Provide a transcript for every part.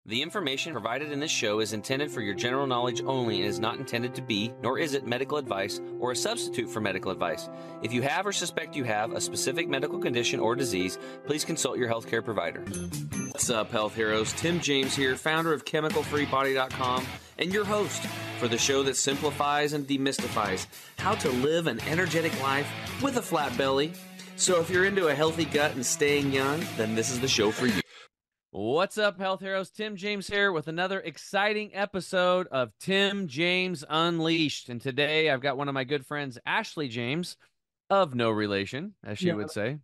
The information provided in this show is intended for your general knowledge only and is not intended to be, nor is it medical advice or a substitute for medical advice. If you have or suspect you have a specific medical condition or disease, please consult your healthcare provider. What's up, health heroes? Tim James here, founder of ChemicalFreeBody.com and your host for the show that simplifies and demystifies how to live an energetic life with a flat belly. So if you're into a healthy gut and staying young, then this is the show for you. What's up, health heroes? Tim James here with another exciting episode of Tim James Unleashed. And today I've got one of my good friends, Ashley James, of no relation, as she would say,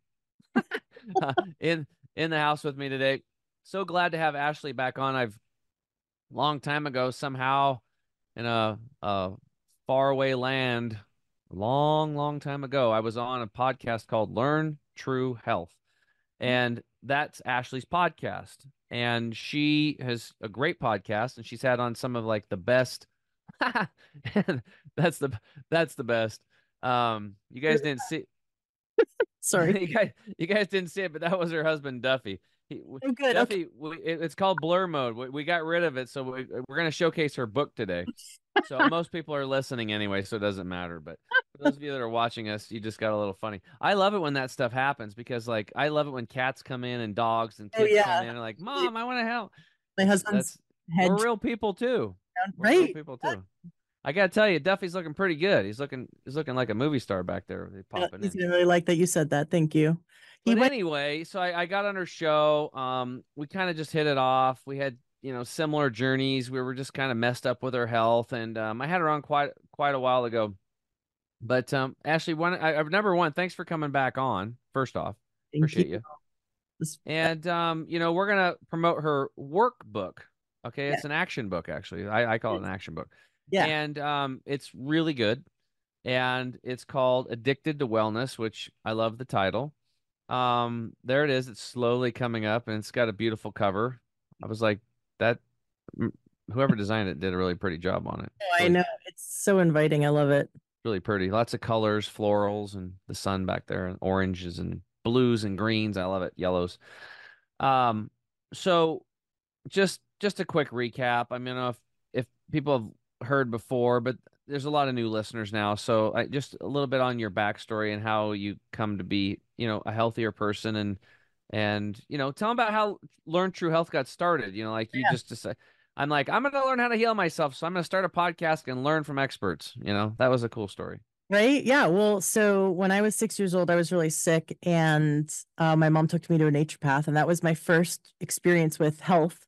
in the house with me today. So glad to have Ashley back on. I've long time ago, somehow in a faraway land, long time ago, I was on a podcast called Learn True Health. And that's Ashley's podcast. And she has a great podcast, and she's had on some of like the best. That's the best. You guys didn't see. Sorry. You guys didn't see it, but that was her husband, Duffy. Good. Duffy, okay. It's called Blur Mode. We got rid of it, so we're going to showcase her book today. So most people are listening anyway, so it doesn't matter. But for those of you that are watching us, you just got a little funny. I love it when that stuff happens because, like, I love it when cats come in and dogs and kids come in and like, Mom, I want to help. My husband's head. We're real people too. Right. Real people too. I gotta tell you, Duffy's looking pretty good. He's looking like a movie star back there. He's gonna really like that you said that. Thank you. Anyway, so I got on her show. We kind of just hit it off. We had, similar journeys. We were just kind of messed up with her health, and I had her on quite a while ago. But Ashley, number one, thanks for coming back on. First off, appreciate you. And we're gonna promote her workbook. Okay, it's an action book actually. I call it an action book. Yeah. And it's really good. And it's called Addicted to Wellness, which I love the title. There it is. It's slowly coming up, and it's got a beautiful cover. I was like, whoever designed it did a really pretty job on it. I know. It's so inviting. I love it. Really pretty. Lots of colors, florals, and the sun back there, and oranges and blues and greens. I love it. Yellows. So just a quick recap. I mean, if people have heard before, but there's a lot of new listeners now. So just a little bit on your backstory and how you come to be, a healthier person and tell them about how Learn True Health got started. You just decide, I'm like, I'm going to learn how to heal myself. So I'm going to start a podcast and learn from experts. That was a cool story. Right. Yeah. Well, so when I was 6 years old, I was really sick, and my mom took me to a naturopath, and that was my first experience with health.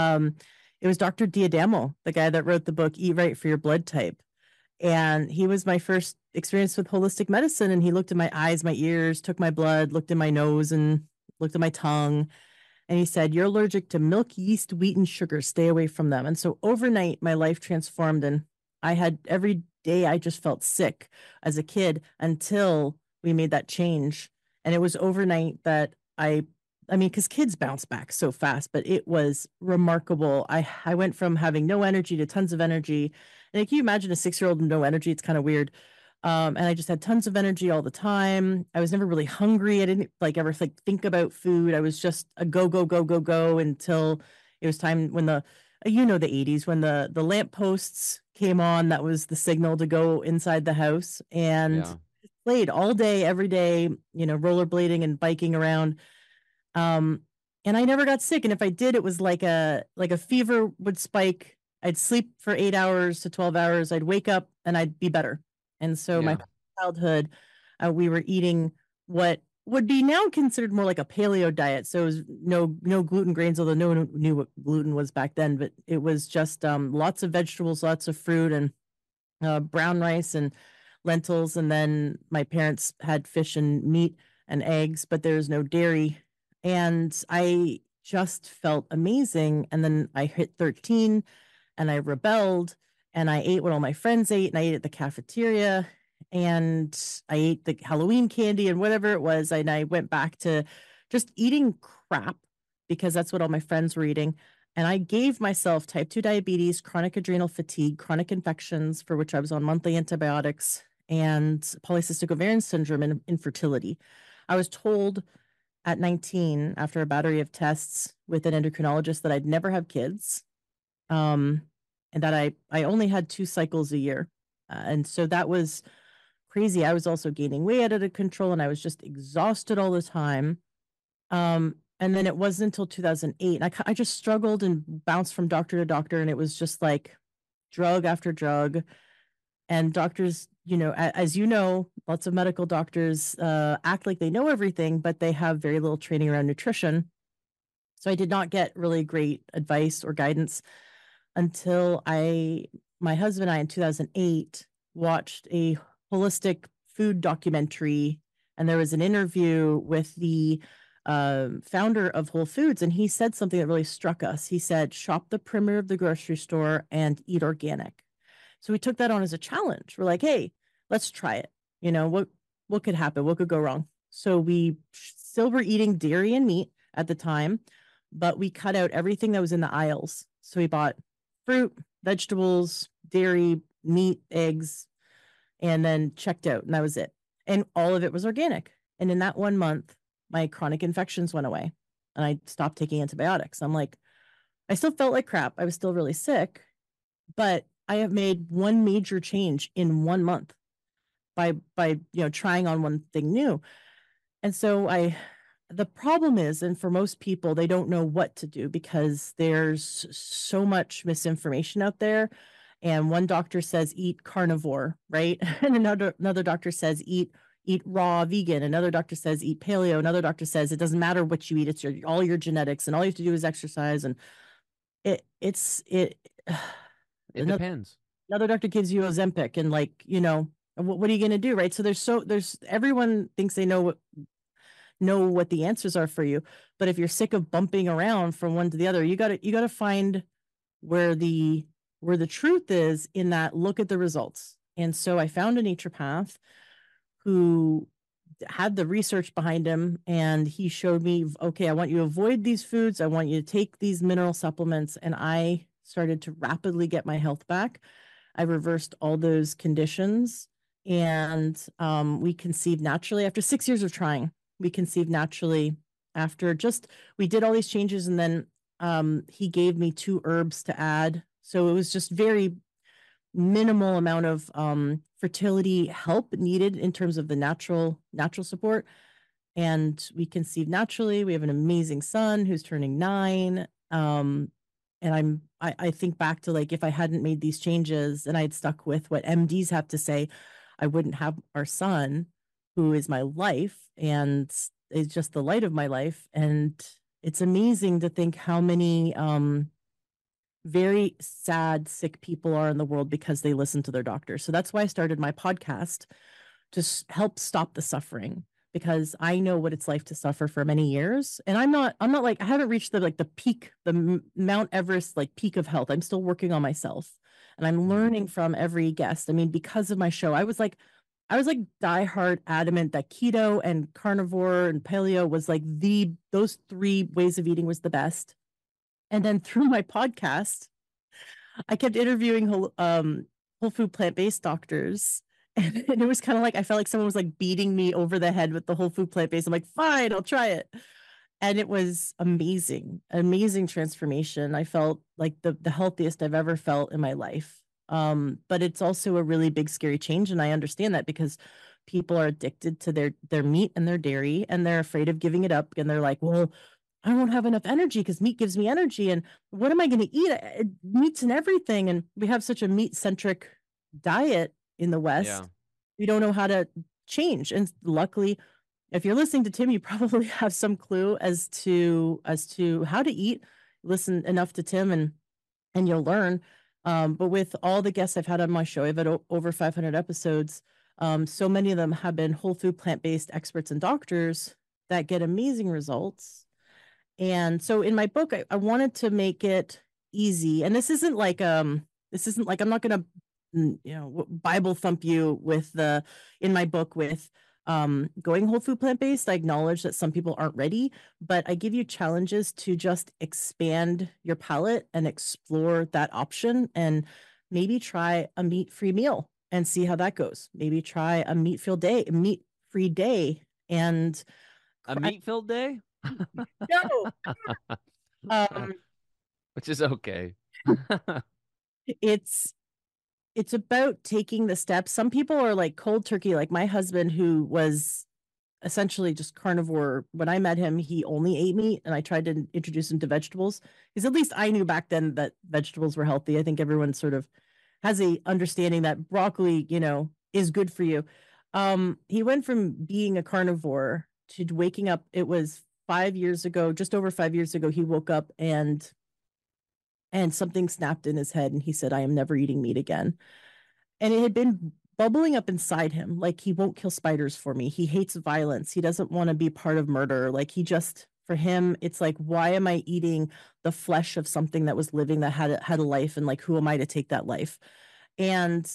It was Dr. Diadamo, the guy that wrote the book, Eat Right for Your Blood Type. And he was my first experience with holistic medicine. And he looked at my eyes, my ears, took my blood, looked in my nose, and looked at my tongue. And he said, "You're allergic to milk, yeast, wheat, and sugar. Stay away from them." And so overnight, my life transformed. And every day I just felt sick as a kid until we made that change. And it was overnight that I mean, because kids bounce back so fast, but it was remarkable. I went from having no energy to tons of energy. And can you imagine a 6-year-old with no energy? It's kind of weird. And I just had tons of energy all the time. I was never really hungry. I didn't ever think about food. I was just a go until it was time when the 80s, when the lampposts came on. That was the signal to go inside the house, and played all day, every day, rollerblading and biking around. And I never got sick. And if I did, it was like a fever would spike. I'd sleep for 8 hours to 12 hours. I'd wake up and I'd be better. And so my childhood, we were eating what would be now considered more like a paleo diet. So it was no gluten grains, although no one knew what gluten was back then, but it was just lots of vegetables, lots of fruit, and brown rice and lentils. And then my parents had fish and meat and eggs, but there's no dairy. And I just felt amazing. And then I hit 13 and I rebelled, and I ate what all my friends ate, and I ate at the cafeteria, and I ate the Halloween candy and whatever it was. And I went back to just eating crap because that's what all my friends were eating. And I gave myself type 2 diabetes, chronic adrenal fatigue, chronic infections, for which I was on monthly antibiotics, and polycystic ovarian syndrome and infertility. I was told at 19, after a battery of tests with an endocrinologist, that I'd never have kids, and that I only had 2 cycles a year. And so that was crazy. I was also gaining weight out of control, and I was just exhausted all the time. And then it wasn't until 2008, and I just struggled and bounced from doctor to doctor, and it was just like drug after drug. And doctors, as you know, lots of medical doctors act like they know everything, but they have very little training around nutrition. So I did not get really great advice or guidance until my husband and I in 2008 watched a holistic food documentary, and there was an interview with the founder of Whole Foods, and he said something that really struck us. He said, "Shop the perimeter of the grocery store and eat organic." So we took that on as a challenge. We're like, "Hey, let's try it. What could happen? What could go wrong?" So we still were eating dairy and meat at the time, but we cut out everything that was in the aisles. So we bought fruit, vegetables, dairy, meat, eggs, and then checked out, and that was it. And all of it was organic. And in that 1 month, my chronic infections went away, and I stopped taking antibiotics. I'm like, I still felt like crap. I was still really sick, but I have made one major change in 1 month by trying on one thing new. And so the problem is, and for most people, they don't know what to do because there's so much misinformation out there. And one doctor says eat carnivore, right? And another doctor says eat raw vegan. Another doctor says eat paleo. Another doctor says it doesn't matter what you eat, it's all your genetics, and all you have to do is exercise. And it's It depends. another doctor gives you Ozempic, and what are you going to do, right? So there's everyone thinks they know what the answers are for you, but if you're sick of bumping around from one to the other, you got to find where the truth is in that. Look at the results. And so I found a naturopath who had the research behind him, and he showed me, okay, I want you to avoid these foods, I want you to take these mineral supplements, and I started to rapidly get my health back. I reversed all those conditions, and we conceived naturally after 6 years of trying. We conceived naturally after we did all these changes, and then he gave me 2 herbs to add. So it was just very minimal amount of fertility help needed in terms of the natural support. And we conceived naturally. We have an amazing son who's turning 9. And I think back to, like, if I hadn't made these changes and I had stuck with what MDs have to say, I wouldn't have our son, who is my life and is just the light of my life. And it's amazing to think how many very sad, sick people are in the world because they listen to their doctors. So that's why I started my podcast, to help stop the suffering, because I know what it's like to suffer for many years. And I'm not like, I haven't reached the peak, the Mount Everest, like, peak of health. I'm still working on myself, and I'm learning from every guest. I mean, because of my show, I was like diehard adamant that keto and carnivore and paleo was like those 3 ways of eating was the best. And then through my podcast, I kept interviewing whole food plant-based doctors. And it was kind of like, I felt like someone was like beating me over the head with the whole food plant-based. I'm like, fine, I'll try it. And it was amazing transformation. I felt like the healthiest I've ever felt in my life. But it's also a really big, scary change. And I understand that, because people are addicted to their meat and their dairy, and they're afraid of giving it up. And they're like, well, I won't have enough energy because meat gives me energy. And what am I going to eat? Meat's in everything. And we have such a meat-centric diet in the West. Yeah. We don't know how to change. And luckily, if you're listening to Tim, you probably have some clue as to how to eat. Listen enough to Tim, and you'll learn. But with all the guests I've had on my show, I've had over 500 episodes. So many of them have been whole food plant-based experts and doctors that get amazing results. And so in my book, I wanted to make it easy. And this isn't like I'm not going to Bible thump you in my book with going whole food plant-based. I acknowledge that some people aren't ready, but I give you challenges to just expand your palate and explore that option, and maybe try a meat-free meal and see how that goes. Maybe try a meat-free day and A meat-filled day? No, um, Which is okay. it's it's about taking the steps. Some people are like cold turkey, like my husband, who was essentially just carnivore. When I met him, he only ate meat, and I tried to introduce him to vegetables. Because at least I knew back then that vegetables were healthy. I think everyone sort of has a understanding that broccoli, is good for you. He went from being a carnivore to waking up. It was 5 years ago, just over 5 years ago, he woke up and something snapped in his head, and he said, I am never eating meat again. And it had been bubbling up inside him, like, he won't kill spiders for me. He hates violence. He doesn't want to be part of murder. Like, he just, for him, it's like, why am I eating the flesh of something that was living, that had a life, and like, who am I to take that life? And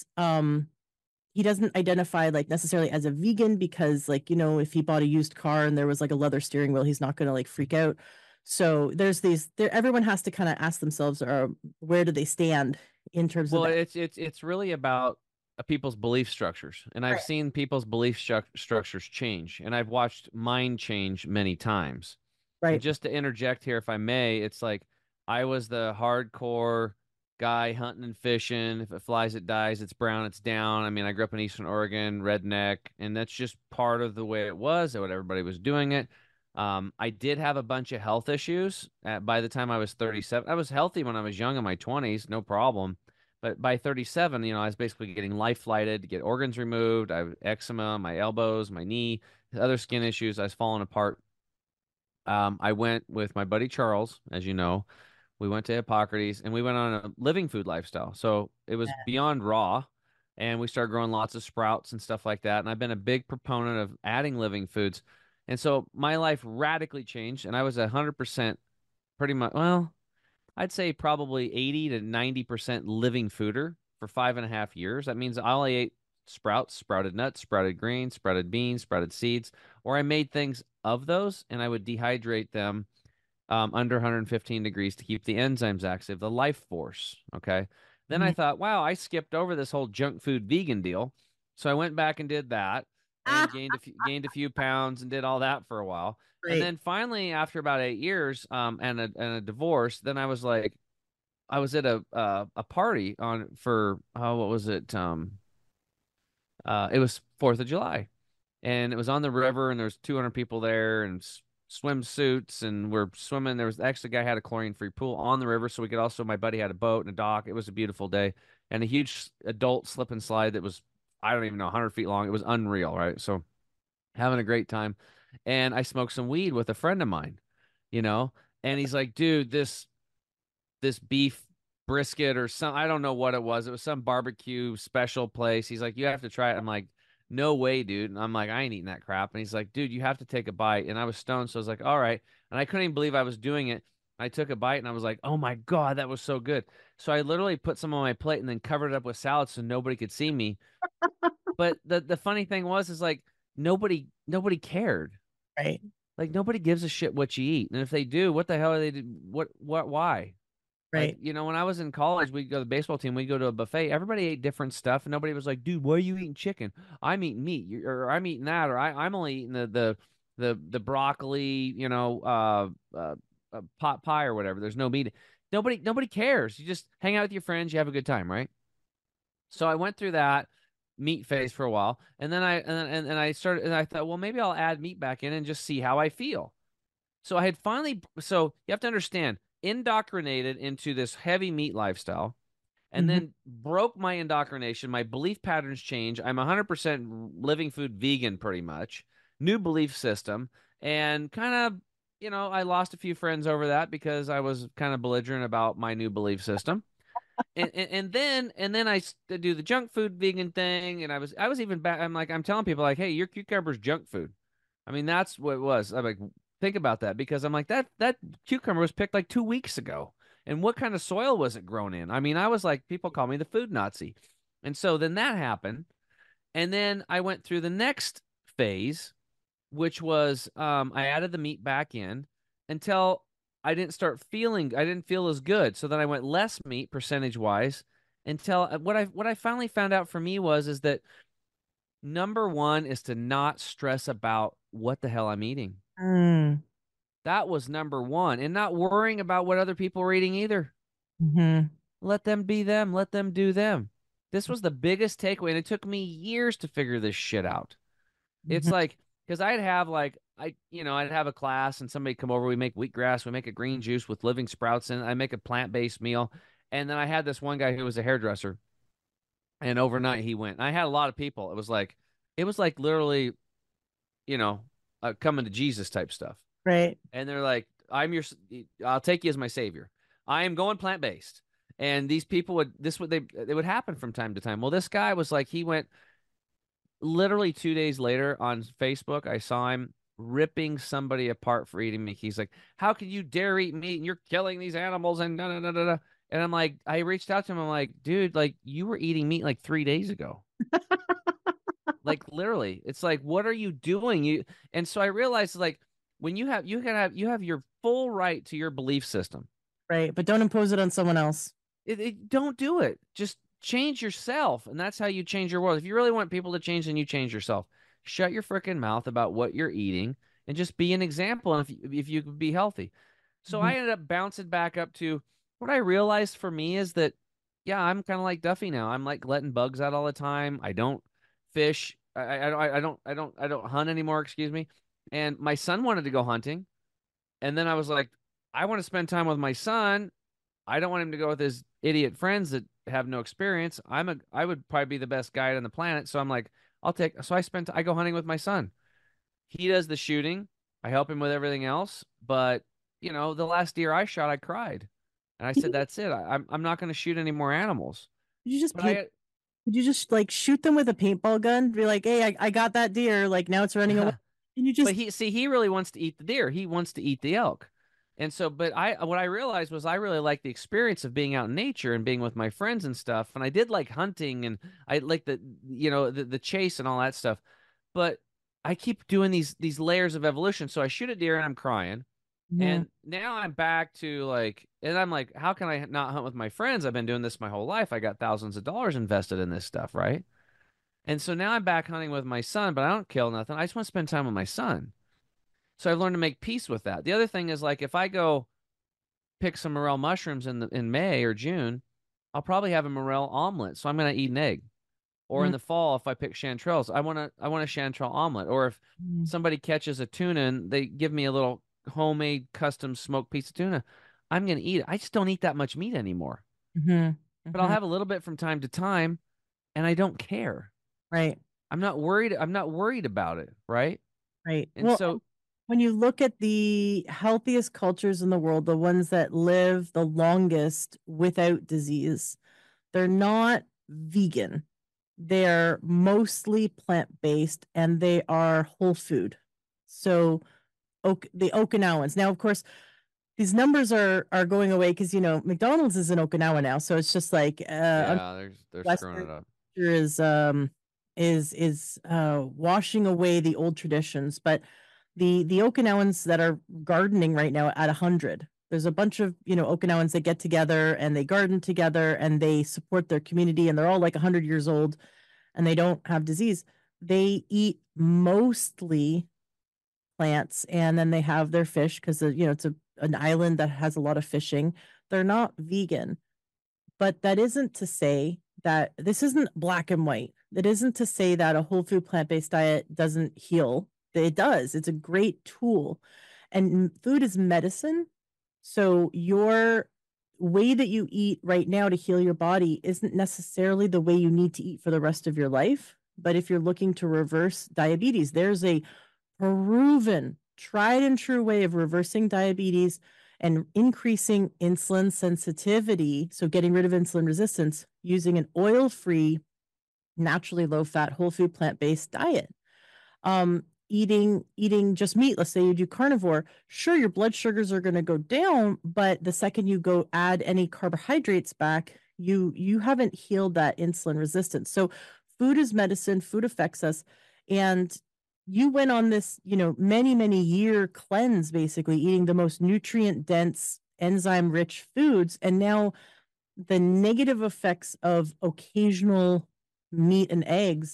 he doesn't identify like necessarily as a vegan, because, like, if he bought a used car and there was like a leather steering wheel, he's not going to like freak out. So there's everyone has to kind of ask themselves, where do they stand in terms of Well, that? it's really about people's belief structures, and I've Right. seen people's belief structures change, and I've watched mine change many times. And Right. just to interject here, if I may, it's like I was the hardcore guy hunting and fishing. If it flies, it dies. It's brown, it's down. I mean, I grew up in Eastern Oregon, redneck, and that's just part of the way it was, what everybody was doing it. I did have a bunch of health issues by the time I was 37. I was healthy when I was young in my 20s, no problem. But by 37, I was basically getting life flighted to get organs removed. I have eczema, my elbows, my knee, other skin issues. I was falling apart. I went with my buddy Charles, as you know. We went to Hippocrates and we went on a living food lifestyle. So it was beyond raw. And we started growing lots of sprouts and stuff like that. And I've been a big proponent of adding living foods. And so my life radically changed. And I was 100% pretty much, well, I'd say probably 80 to 90% living fooder for 5.5 years. That means I only ate sprouts, sprouted nuts, sprouted greens, sprouted beans, sprouted seeds, or I made things of those and I would dehydrate them under 115 degrees to keep the enzymes active, the life force. Okay. Then I Mhm. thought, wow, I skipped over this whole junk food vegan deal. So I went back and did that and Ah, gained a few pounds and did all that for a while. And right. then finally, after about 8 years, and a divorce, then I was like, I was at a party on for what was it? It was 4th of July, and it was on the river, and there was 200 people there, and swimsuits, and we're swimming. There was actually a guy had a chlorine-free pool on the river, so we could also. My buddy had a boat and a dock. It was a beautiful day, and a huge adult slip and slide that was I don't even know 100 feet long. It was unreal, right? So having a great time, and I smoked some weed with a friend of mine, you know, and he's like, dude, this beef brisket or some I don't know what it was. It was some barbecue special place. He's like, you have to try it. I'm like, no way, dude. And I'm like, I ain't eating that crap. And he's like, dude, you have to take a bite. And I was stoned, so I was like, all right. And I couldn't even believe I was doing it. I took a bite and I was like, oh my God, that was so good. So I literally put some on my plate and then covered it up with salad so nobody could see me. But the funny thing was is like nobody cared. Right. Like nobody gives a shit what you eat. And if they do, what the hell are they do? What why? Like, Right. when I was in college, we'd go to the baseball team, we'd go to a buffet. Everybody ate different stuff, and nobody was like, dude, why are you eating chicken? I'm eating meat, or I'm eating that, or I'm only eating the broccoli, pot pie or whatever. There's no meat. Nobody cares. You just hang out with your friends, you have a good time, right? So I went through that meat phase for a while, and then I started, and I thought, well, maybe I'll add meat back in and just see how I feel. So I had finally, so you have to understand, indoctrinated into this heavy meat lifestyle and Mhm. then broke my indoctrination. My belief patterns change. I'm 100% living food vegan pretty much. New belief system. And kind of, I lost a few friends over that because I was kind of belligerent about my new belief system. And then do the junk food vegan thing, and I was even back. I'm telling people like, hey, your cucumber's junk food. I mean, that's what it was. I'm like, think about that because I'm like that cucumber was picked like 2 weeks ago, and what kind of soil was it grown in? I mean, I was like, people call me the food Nazi, and so then that happened, and then I went through the next phase, which was I added the meat back in until I didn't feel as good. So then I went less meat percentage wise until what I finally found out for me was is that Number one is to not stress about what the hell I'm eating. Mm, That was number one. And not worrying about what other people are eating either. hmm. Let them be them. Let them do them. This was the biggest takeaway. And it took me years to figure this shit out. It's Hmm. like, because I'd have like, I'd have a class and somebody come over. We make wheatgrass. We make a green juice with living sprouts in it. I make a plant-based meal. And then I had this one guy who was a hairdresser. And overnight he went. And I had a lot of people. It was like literally, you know, coming to Jesus type stuff. Right. And they're like, I'll take you as my savior. I am going plant based. And these people it would happen from time to time. Well, this guy was like, he went literally 2 days later on Facebook. I saw him ripping somebody apart for eating meat. He's like, how can you dare eat meat? And you're killing these animals and da da da da da. And I'm like, I reached out to him. I'm like, dude, like you were eating meat like 3 days ago. Like literally, it's like, what are you doing? And so I realized like when you have your full right to your belief system. Right. But don't impose it on someone else. Don't do it. Just change yourself, and that's how you change your world. If you really want people to change, then you change yourself. Shut your freaking mouth about what you're eating, and just be an example. And if you could be healthy, so Mhm. I ended up bouncing back up to what I realized for me is that yeah, I'm kind of like Duffy now. I'm like letting bugs out all the time. I don't fish. I don't hunt anymore. Excuse me. And my son wanted to go hunting, and then I was like, I want to spend time with my son. I don't want him to go with his idiot friends that have no experience. I would probably be the best guide on the planet. So I'm like, I go hunting with my son. He does the shooting. I help him with everything else. But, the last deer I shot, I cried. And I said, that's it. I'm not going to shoot any more animals. Could you just But paint? Could you just like shoot them with a paintball gun? Be like, hey, I got that deer. Like now it's running away. And you but just he really wants to eat the deer. He wants to eat the elk. And so, but what I realized was I really like the experience of being out in nature and being with my friends and stuff. And I did like hunting and I like the chase and all that stuff. But I keep doing these layers of evolution. So I shoot a deer and I'm crying. Mhm. And now I'm back to like, and I'm like, how can I not hunt with my friends? I've been doing this my whole life. I got thousands of dollars invested in this stuff, right? And so now I'm back hunting with my son, but I don't kill nothing. I just want to spend time with my son. So I've learned to make peace with that. The other thing is like if I go pick some morel mushrooms in May or June, I'll probably have a morel omelet. So I'm going to eat an egg. Or in Mhm. the fall, if I pick chanterelles, I want a chanterelle omelet. Or if Mhm. somebody catches a tuna and they give me a little homemade custom smoked piece of tuna, I'm going to eat it. I just don't eat that much meat anymore. Mhm. But I'll Mhm. have a little bit from time to time, and I don't care. Right. I'm not worried. I'm not worried about it, right? Right. And Well, so, when you look at the healthiest cultures in the world, the ones that live the longest without disease, they're not vegan. They're mostly plant-based and they are whole food. So, the Okinawans. Now, of course, these numbers are going away because McDonald's is in Okinawa now, so it's just like yeah, they're screwing Western it up. culture is washing away the old traditions, but the Okinawans that are gardening right now at 100. There's a bunch of Okinawans that get together and they garden together and they support their community and they're all like 100 years old and they don't have disease. They eat mostly plants and then they have their fish because it's an island that has a lot of fishing. They're not vegan, but that isn't to say that this isn't black and white. That isn't to say that a whole food plant-based diet doesn't heal. It does. It's a great tool. And food is medicine. So your way that you eat right now to heal your body isn't necessarily the way you need to eat for the rest of your life. But if you're looking to reverse diabetes, there's a proven, tried and true way of reversing diabetes and increasing insulin sensitivity. So, getting rid of insulin resistance using an oil free, naturally low fat, whole food, plant based diet. Eating just meat, let's say you do carnivore, sure, your blood sugars are going to go down, but the second you go add any carbohydrates back, you haven't healed that insulin resistance. So food is medicine, food affects us. And you went on this, many year cleanse, basically eating the most nutrient dense, enzyme rich foods. And now the negative effects of occasional meat and eggs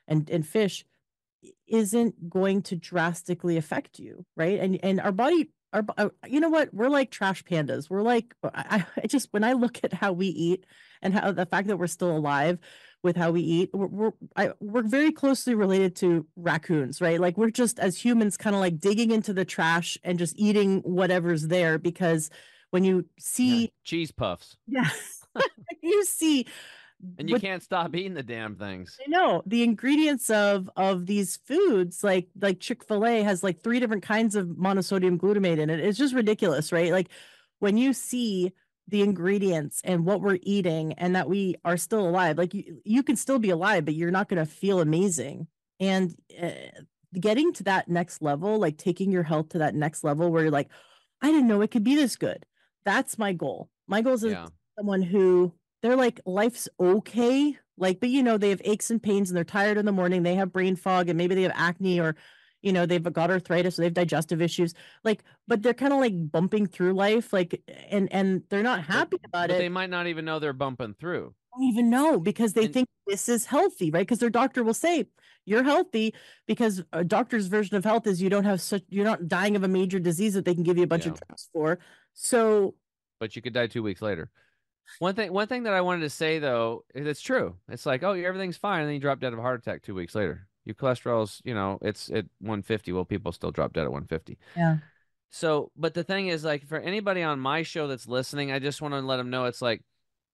and fish isn't going to drastically affect you, right? And our body, you know what? We're like trash pandas. We're like, I just, when I look at how we eat and how the fact that we're still alive with how we eat, we're very closely related to raccoons, right? Like we're just as humans kind of like digging into the trash and just eating whatever's there because when you see, cheese puffs, yeah, you see and you can't stop eating the damn things. I know the ingredients of these foods, like Chick-fil-A has like 3 different kinds of monosodium glutamate in it. It's just ridiculous, right? Like when you see the ingredients and what we're eating and that we are still alive, like you can still be alive, but you're not going to feel amazing. And getting to that next level, like taking your health to that next level where you're like, I didn't know it could be this good. That's my goal. My goal is someone who they're like, life's okay. Like, but they have aches and pains and they're tired in the morning. They have brain fog and maybe they have acne or, they've got arthritis or they have digestive issues. Like, but they're kind of like bumping through life. Like, and they're not happy about it. They might not even know they're bumping through. Don't even know because they think this is healthy, right? Because their doctor will say you're healthy because a doctor's version of health is you're not dying of a major disease that they can give you a bunch of drugs for. So, but you could die 2 weeks later. One thing that I wanted to say though, it's true. It's like, oh, everything's fine, and then you drop dead of a heart attack 2 weeks later. Your cholesterol's, it's at 150. Well, people still drop dead at 150. Yeah. So, but the thing is, like, for anybody on my show that's listening, I just want to let them know it's like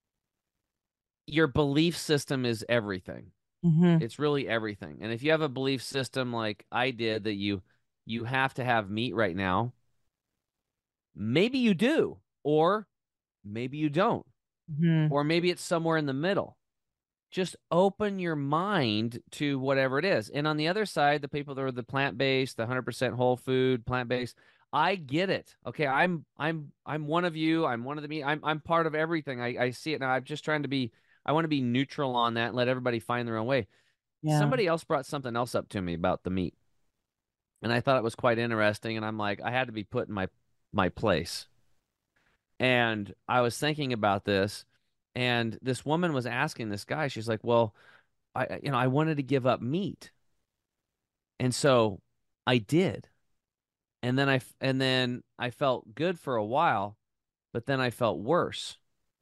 your belief system is everything. Mm-hmm. It's really everything. And if you have a belief system like I did that you have to have meat right now, maybe you do, or maybe you don't. Mm-hmm. Or maybe it's somewhere in the middle. Just open your mind to whatever it is. And on the other side, the people that are the plant-based, the 100% whole food, plant-based, I get it. Okay, I'm one of you. I'm one of the meat. I'm part of everything. I see it now. I'm just trying to be. I want to be neutral on that and let everybody find their own way. Yeah. Somebody else brought something else up to me about the meat, and I thought it was quite interesting. And I'm like, I had to be put in my place. And I was thinking about this, and this woman was asking this guy, she's like, well, I wanted to give up meat. And so I did. And then I felt good for a while, but then I felt worse.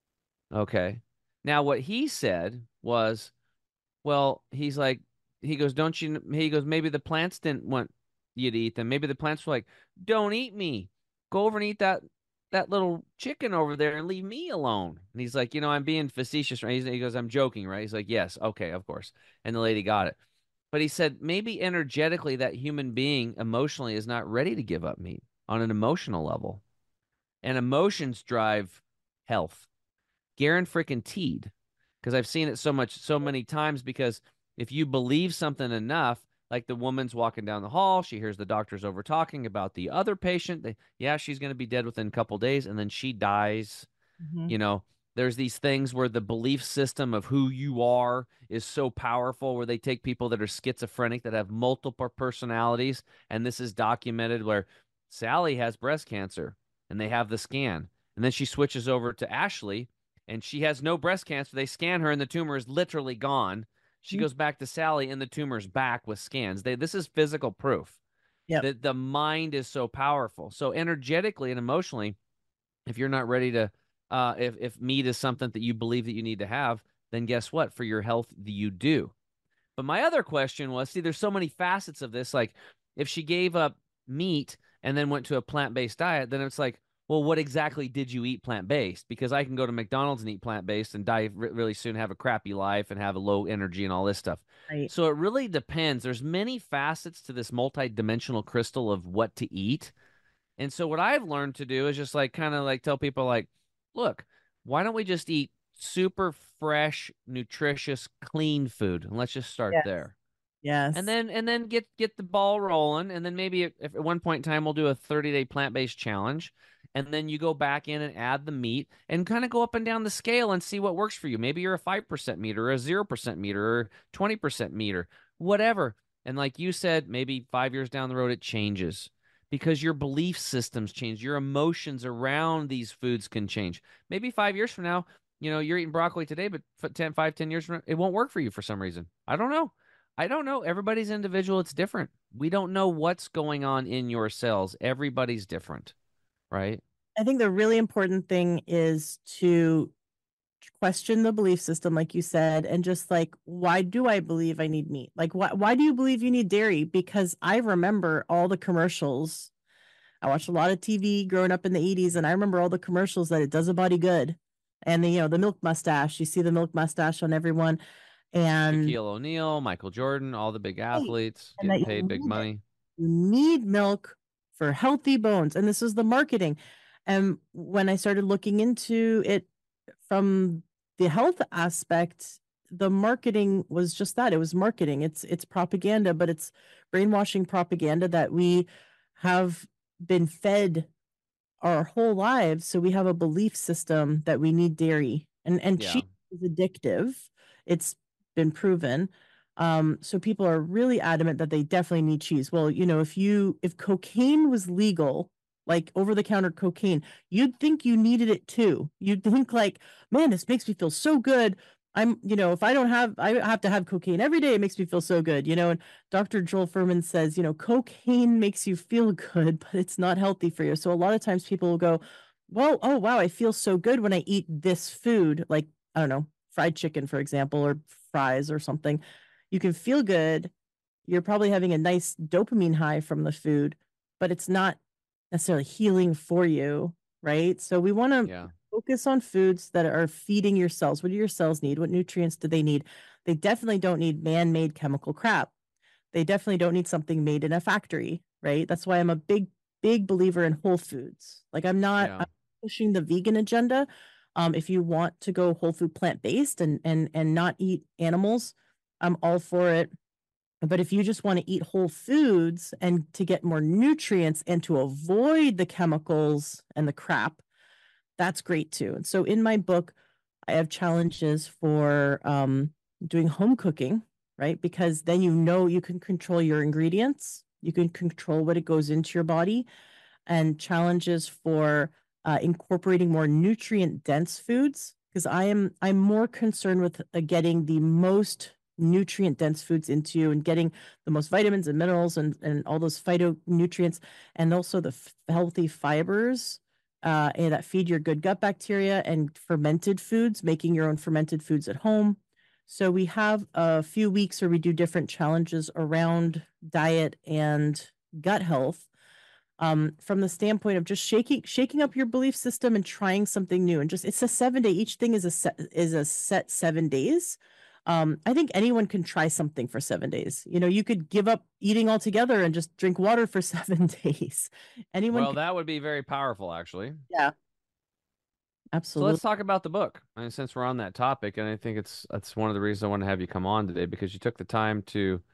Okay. Now what he said was, well, he goes, maybe the plants didn't want you to eat them. Maybe the plants were like, don't eat me. Go over and eat that little chicken over there and leave me alone. And he's like, I'm being facetious, right? He goes, I'm joking, right? He's like, yes, okay, of course. And the lady got it. But he said maybe energetically that human being emotionally is not ready to give up meat on an emotional level. And emotions drive health. Garen freaking Teed, because I've seen it so many times, because if you believe something enough, like the woman's walking down the hall, she hears the doctors over talking about the other patient. She's going to be dead within a couple days, and then she dies. Mm-hmm. There's these things where the belief system of who you are is so powerful, where they take people that are schizophrenic, that have multiple personalities, and this is documented where Sally has breast cancer, and they have the scan, and then she switches over to Ashley, and she has no breast cancer. They scan her, and the tumor is literally gone. She goes back to Sally, and the tumor's back with scans. This is physical proof that the mind is so powerful. So energetically and emotionally, if you're not ready to, if meat is something that you believe that you need to have, then guess what? For your health, you do. But my other question was, see, there's so many facets of this. Like, if she gave up meat and then went to a plant-based diet, then it's like, well, what exactly did you eat plant-based? Because I can go to McDonald's and eat plant-based and die really soon, have a crappy life and have a low energy and all this stuff. Right. So it really depends. There's many facets to this multi-dimensional crystal of what to eat. And so what I've learned to do is just like kind of like tell people like, look, why don't we just eat super fresh, nutritious, clean food? And let's just start there. Yes. And then get the ball rolling. And then maybe if at one point in time we'll do a 30-day plant-based challenge. And then you go back in and add the meat and kind of go up and down the scale and see what works for you. Maybe you're a 5% meter or a 0% meter or 20% meter, whatever. And like you said, maybe 5 years down the road, it changes because your belief systems change. Your emotions around these foods can change. Maybe 5 years from now, you're eating broccoli today, but 10 years from now, it won't work for you for some reason. I don't know. I don't know. Everybody's individual. It's different. We don't know what's going on in your cells. Everybody's different, right? I think the really important thing is to question the belief system, like you said, and just like, why do I believe I need meat? Like, why do you believe you need dairy? Because I remember all the commercials. I watched a lot of TV growing up in the 80s, and I remember all the commercials that it does a body good. And the milk mustache, you see the milk mustache on everyone. And Shaquille O'Neal, Michael Jordan, all the big athletes and that getting you paid big need it. money. You need milk for healthy bones. And this is the marketing. And when I started looking into it from the health aspect, the marketing was just that. It was marketing. It's propaganda, but it's brainwashing propaganda that we have been fed our whole lives. So we have a belief system that we need dairy. And Yeah. cheese is addictive. It's been proven. So people are really adamant that they definitely need cheese. Well, if cocaine was legal, like over the counter cocaine, you'd think you needed it too. You'd think like, man, this makes me feel so good. If I have to have cocaine every day, it makes me feel so good, and Dr. Joel Furman says, cocaine makes you feel good, but it's not healthy for you. So a lot of times people will go, well, oh wow, I feel so good when I eat this food, like, I don't know, fried chicken, for example, or fries or something. You can feel good. You're probably having a nice dopamine high from the food, but it's not necessarily healing for you, right? So we want to Yeah. focus on foods that are feeding your cells. What do your cells need? What nutrients do they need? They definitely don't need man-made chemical crap. They definitely don't need something made in a factory, right? That's why I'm a big, big believer in whole foods. Like Yeah. I'm pushing the vegan agenda. If you want to go whole food plant-based and not eat animals, I'm all for it. But if you just want to eat whole foods and to get more nutrients and to avoid the chemicals and the crap, that's great too. And so in my book, I have challenges for doing home cooking, right? Because then you can control your ingredients, you can control what it goes into your body, and challenges for incorporating more nutrient dense foods. Because I'm more concerned with getting the most nutrient dense foods into you and getting the most vitamins and minerals and all those phytonutrients and also the healthy fibers and that feed your good gut bacteria and fermented foods, making your own fermented foods at home. So we have a few weeks where we do different challenges around diet and gut health, from the standpoint of just shaking up your belief system and trying something new. And just it's a 7 day. Each thing is a set 7 days. I think anyone can try something for 7 days. You could give up eating altogether and just drink water for 7 days. Anyone Well, can, that would be very powerful, actually. yeah, So absolutely. let's talk about the book. And since we're on that topic, and I think that's one of the reasons I want to have you come on today because you took the time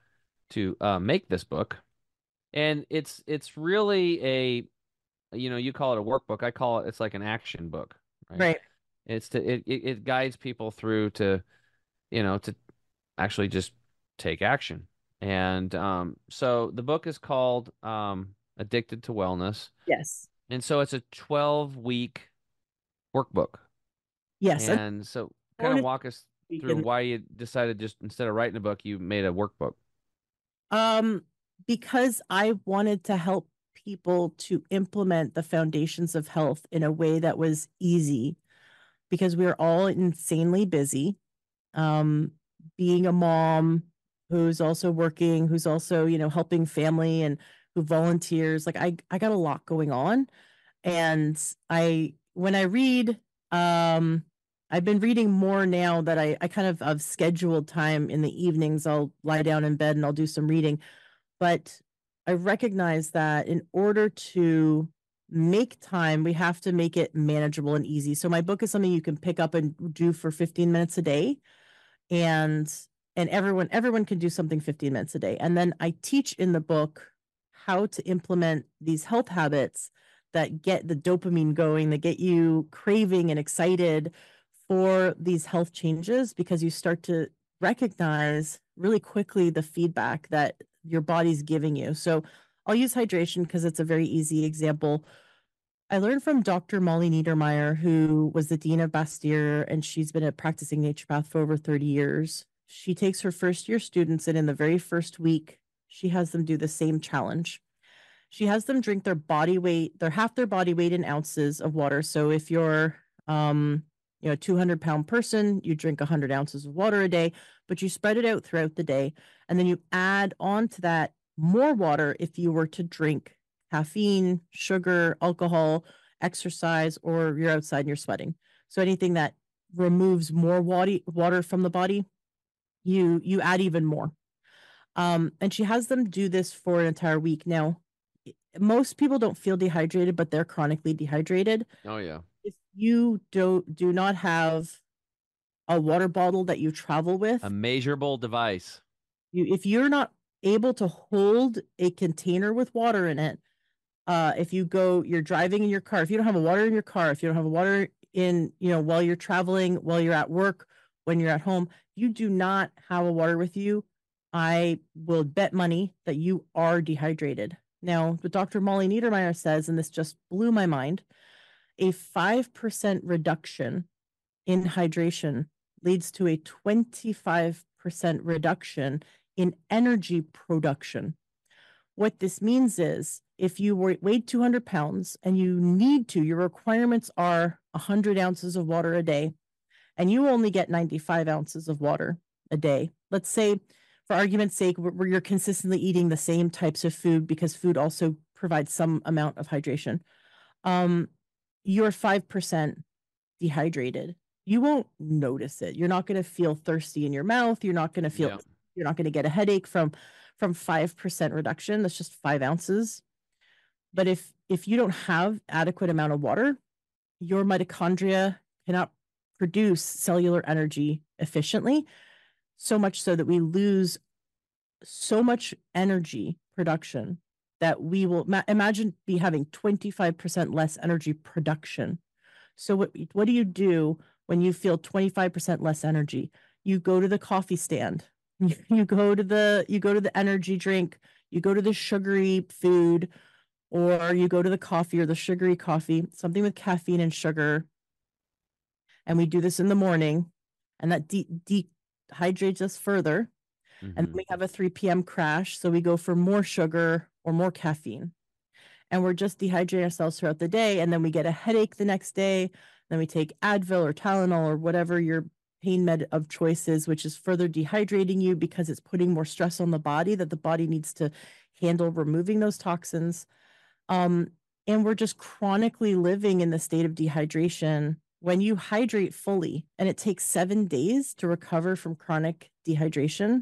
to make this book, and it's really you call it a workbook. I call it's like an action book, right? Right. It guides people through to actually just take action. And so the book is called Addicted to Wellness, Yes. and so it's a 12-week workbook. Yes. And And so kind of bonus walk us week through why you decided just instead of writing a book, you made a workbook. um, because I wanted to help people to implement the foundations of health in a way that was easy because we're all insanely busy. Um, Being a mom who's also working, who's also, helping family and who volunteers, like I got a lot going on. And when I read, um, I've been reading more now that I kind of scheduled time in the evenings. I'll lie down in bed and I'll do some reading. But I recognize that in order to make time, we have to make it manageable and easy. So my book is something you can pick up and do for 15 minutes a day. And everyone can do something 15 minutes a day. And then I teach in the book how to implement these health habits that get the dopamine going, that get you craving and excited for these health changes, because you start to recognize really quickly the feedback that your body's giving you. So I'll use hydration because it's a very easy example. I learned from Dr. Molly Niedermeyer, who was the dean of Bastyr, and she's been a practicing naturopath for over 30 years. she takes her first year students, and in the very first week, she has them do the same challenge. She has them drink their body weight, their half their body weight in ounces of water. So if you're, a 200-pound person, you drink 100 ounces of water a day, but you spread it out throughout the day. And then you add on to that more water if you were to drink caffeine, sugar, alcohol, exercise, or you're outside and you're sweating. So anything that removes more water from the body, you add even more. And she has them do this for an entire week. Now, most people don't feel dehydrated, but they're chronically dehydrated. Oh yeah. If you do not have a water bottle that you travel with, A measurable device. if you're not able to hold a container with water in it, if you're driving in your car, if you don't have a water in your car, if you don't have a water in, while you're traveling, while you're at work, when you're at home, you do not have a water with you, I will bet money that you are dehydrated. Now, what Dr. Molly Niedermeyer says, and this just blew my mind, a 5% reduction in hydration leads to a 25% reduction in energy production. What this means is if you weigh 200 pounds and you need to, your requirements are 100 ounces of water a day, and you only get 95 ounces of water a day. Let's say, for argument's sake, where you're consistently eating the same types of food because food also provides some amount of hydration. You're 5% dehydrated. You won't notice it. You're not going to feel thirsty in your mouth. You're not going to you're not going to get a headache from 5% reduction. That's just 5 ounces. But if you don't have adequate amount of water, your mitochondria cannot produce cellular energy efficiently, so much so that we lose so much energy production that we will imagine be having 25% less energy production. So what do you do when you feel 25% less energy? You go to the coffee stand. You go to the energy drink, you go to the sugary food, or you go to the coffee or the sugary coffee, something with caffeine and sugar. And we do this in the morning, and that dehydrates us further. And then we have a 3 p.m. crash. So we go for more sugar or more caffeine. And we're just dehydrating ourselves throughout the day. And then we get a headache the next day. Then we take Advil or Tylenol or whatever your pain med of choice is, which is further dehydrating you because it's putting more stress on the body that the body needs to handle removing those toxins. And we're just chronically living in the state of dehydration. When you hydrate fully, and it takes 7 days to recover from chronic dehydration,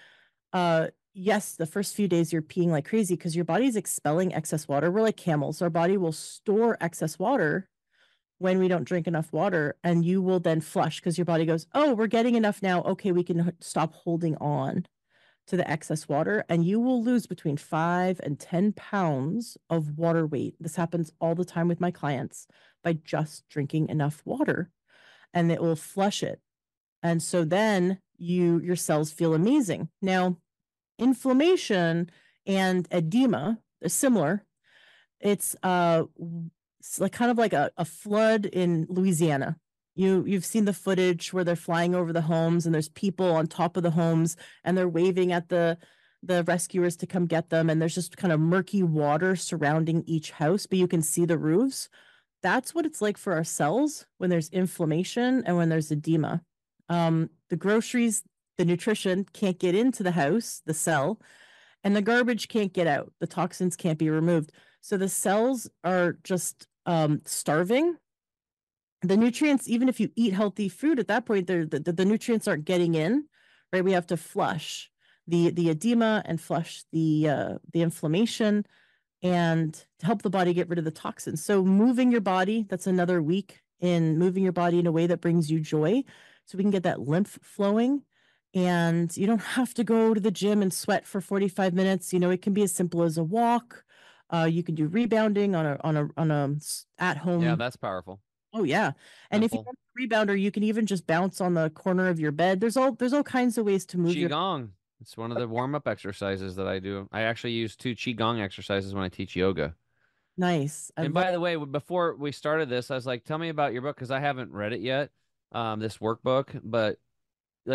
yes, the first few days you're peeing like crazy because your body's expelling excess water. We're like camels. Our body will store excess water when we don't drink enough water, and you will then flush because your body goes, oh, we're getting enough now. Okay, we can stop holding on to the excess water, and you will lose between 5 and 10 pounds of water weight. This happens all the time with my clients by just drinking enough water, and it will flush it. And so then your cells feel amazing. Now, inflammation and edema is similar. It's like kind of like a flood in Louisiana. You've seen the footage where they're flying over the homes and there's people on top of the homes and they're waving at the rescuers to come get them, and there's just kind of murky water surrounding each house, but you can see the roofs. That's what it's like for our cells when there's inflammation and when there's edema. The groceries, the nutrition can't get into the house, the cell, and the garbage can't get out. The toxins can't be removed. So the cells are just starving. The nutrients, even if you eat healthy food at that point, the nutrients aren't getting in, right? We have to flush the edema and flush the inflammation and to help the body get rid of the toxins. So moving your body, that's another week in moving your body in a way that brings you joy. So we can get that lymph flowing. And you don't have to go to the gym and sweat for 45 minutes. It can be as simple as a walk. You can do rebounding on a at home. Yeah, that's powerful. Oh yeah. And if you're a rebounder, you can even just bounce on the corner of your bed. There's all kinds of ways to move Qigong. It's one of the warm-up exercises that I do. I actually use 2 Qigong exercises when I teach yoga. Nice. And by the way, before we started this, I was like, tell me about your book because I haven't read it yet, this workbook. But like,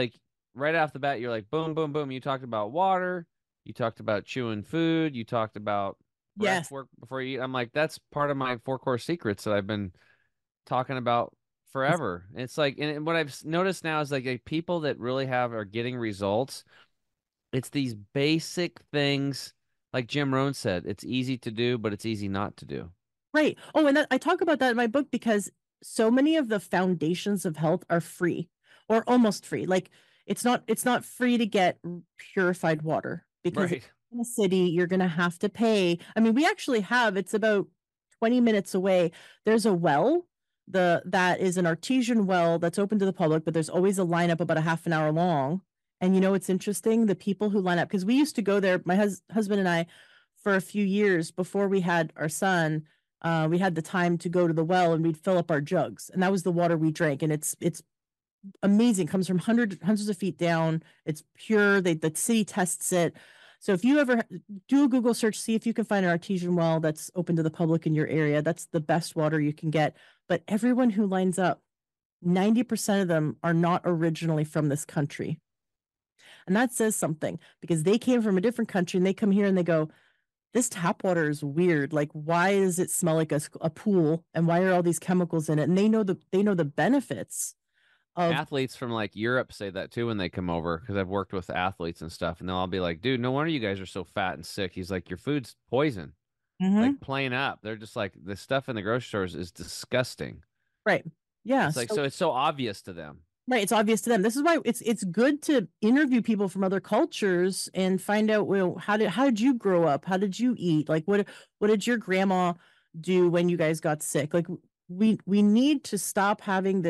right off the bat, you're like, boom, boom, boom. You talked about water. You talked about chewing food. You talked about breath Yes. work before you eat. I'm like, that's part of my four core secrets that I've been talking about forever. It's like, and what I've noticed now is like people that really are getting results. It's these basic things, like Jim Rohn said, it's easy to do, but it's easy not to do. Right. Oh, and I talk about that in my book because so many of the foundations of health are free or almost free. Like it's not free to get purified water because Right. in a city you're going to have to pay. I mean, we actually have it's about 20 minutes away. There's a well, that is an artesian well that's open to the public, but there's always a lineup about a half an hour long. And you know it's interesting? The people who line up because we used to go there, my husband and I, for a few years before we had our son. We had the time to go to the well and we'd fill up our jugs, and that was the water we drank. And it's amazing. It comes from hundreds of feet down. It's pure. The city tests it. So if you ever do a Google search, see if you can find an artesian well that's open to the public in your area. That's the best water you can get. But everyone who lines up, 90% of them are not originally from this country. And that says something because they came from a different country and they come here and they go, this tap water is weird. Like, why does it smell like a pool? And why are all these chemicals in it? And they know the benefits of Athletes from like Europe say that too when they come over because I've worked with athletes and stuff, and they'll all be like, "Dude, no wonder you guys are so fat and sick." He's like, "Your food's poison." Mhm. Like plain up. They're just like the stuff in the grocery stores is disgusting. Right. Yeah. It's like So so it's so obvious to them. right, it's obvious to them. This is why it's good to interview people from other cultures and find out, well, how did you grow up? How did you eat? Like what did your grandma do when you guys got sick? Like we need to stop having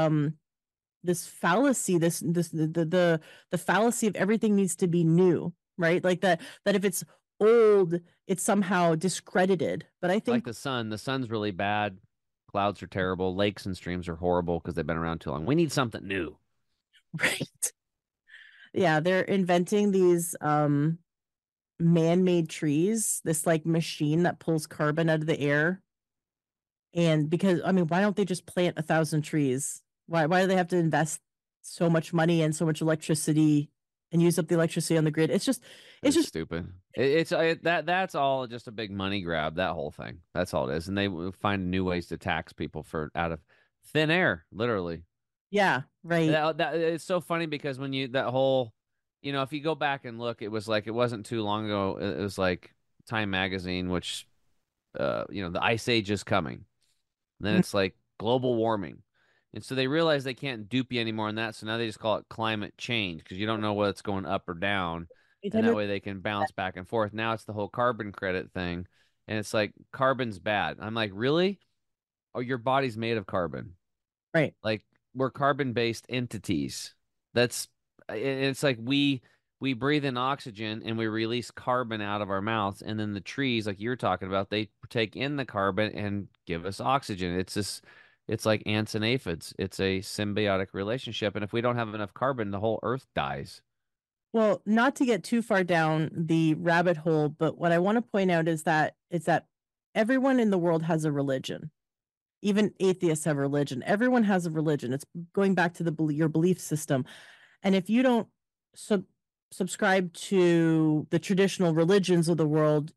this fallacy, this the fallacy of everything needs to be new, right? Like that if it's old, it's somehow discredited. But I It's like think the sun. The sun's really bad. Clouds are terrible. Lakes and streams are horrible because they've been around too long. We need something new. right. Yeah, they're inventing these man-made trees, this like machine that pulls carbon out of the air. And because I mean, why don't they just plant 1,000 trees? Why do they have to invest so much money and so much electricity and use up the electricity on the grid? It's It's just stupid. That's all just a big money grab. That whole thing. That's all it is. And they will find new ways to tax people for out of thin air, literally. yeah, right. That it's so funny because when you that whole, if you go back and look, it was like it wasn't too long ago. It was like Time Magazine, which, the ice age is coming. And then Mhm. it's like global warming. And so they realize they can't dupe you anymore on that. So now they just call it climate change because you don't know whether it's going up or down. And Anytime that you're way they can bounce back and forth. Now it's the whole carbon credit thing. And it's like carbon's bad. I'm like, really? Oh, your body's made of carbon. right. Like we're carbon-based entities. That's it's like we breathe in oxygen and we release carbon out of our mouths, and then the trees, like you're talking about, they take in the carbon and give us oxygen. It's like ants and aphids. It's a symbiotic relationship, and if we don't have enough carbon, the whole earth dies. Well, not to get too far down the rabbit hole, but what I want to point out is that everyone in the world has a religion. Even atheists have a religion. Everyone has a religion. It's going back to your belief system. And if you don't sub- subscribe to the traditional religions of the world,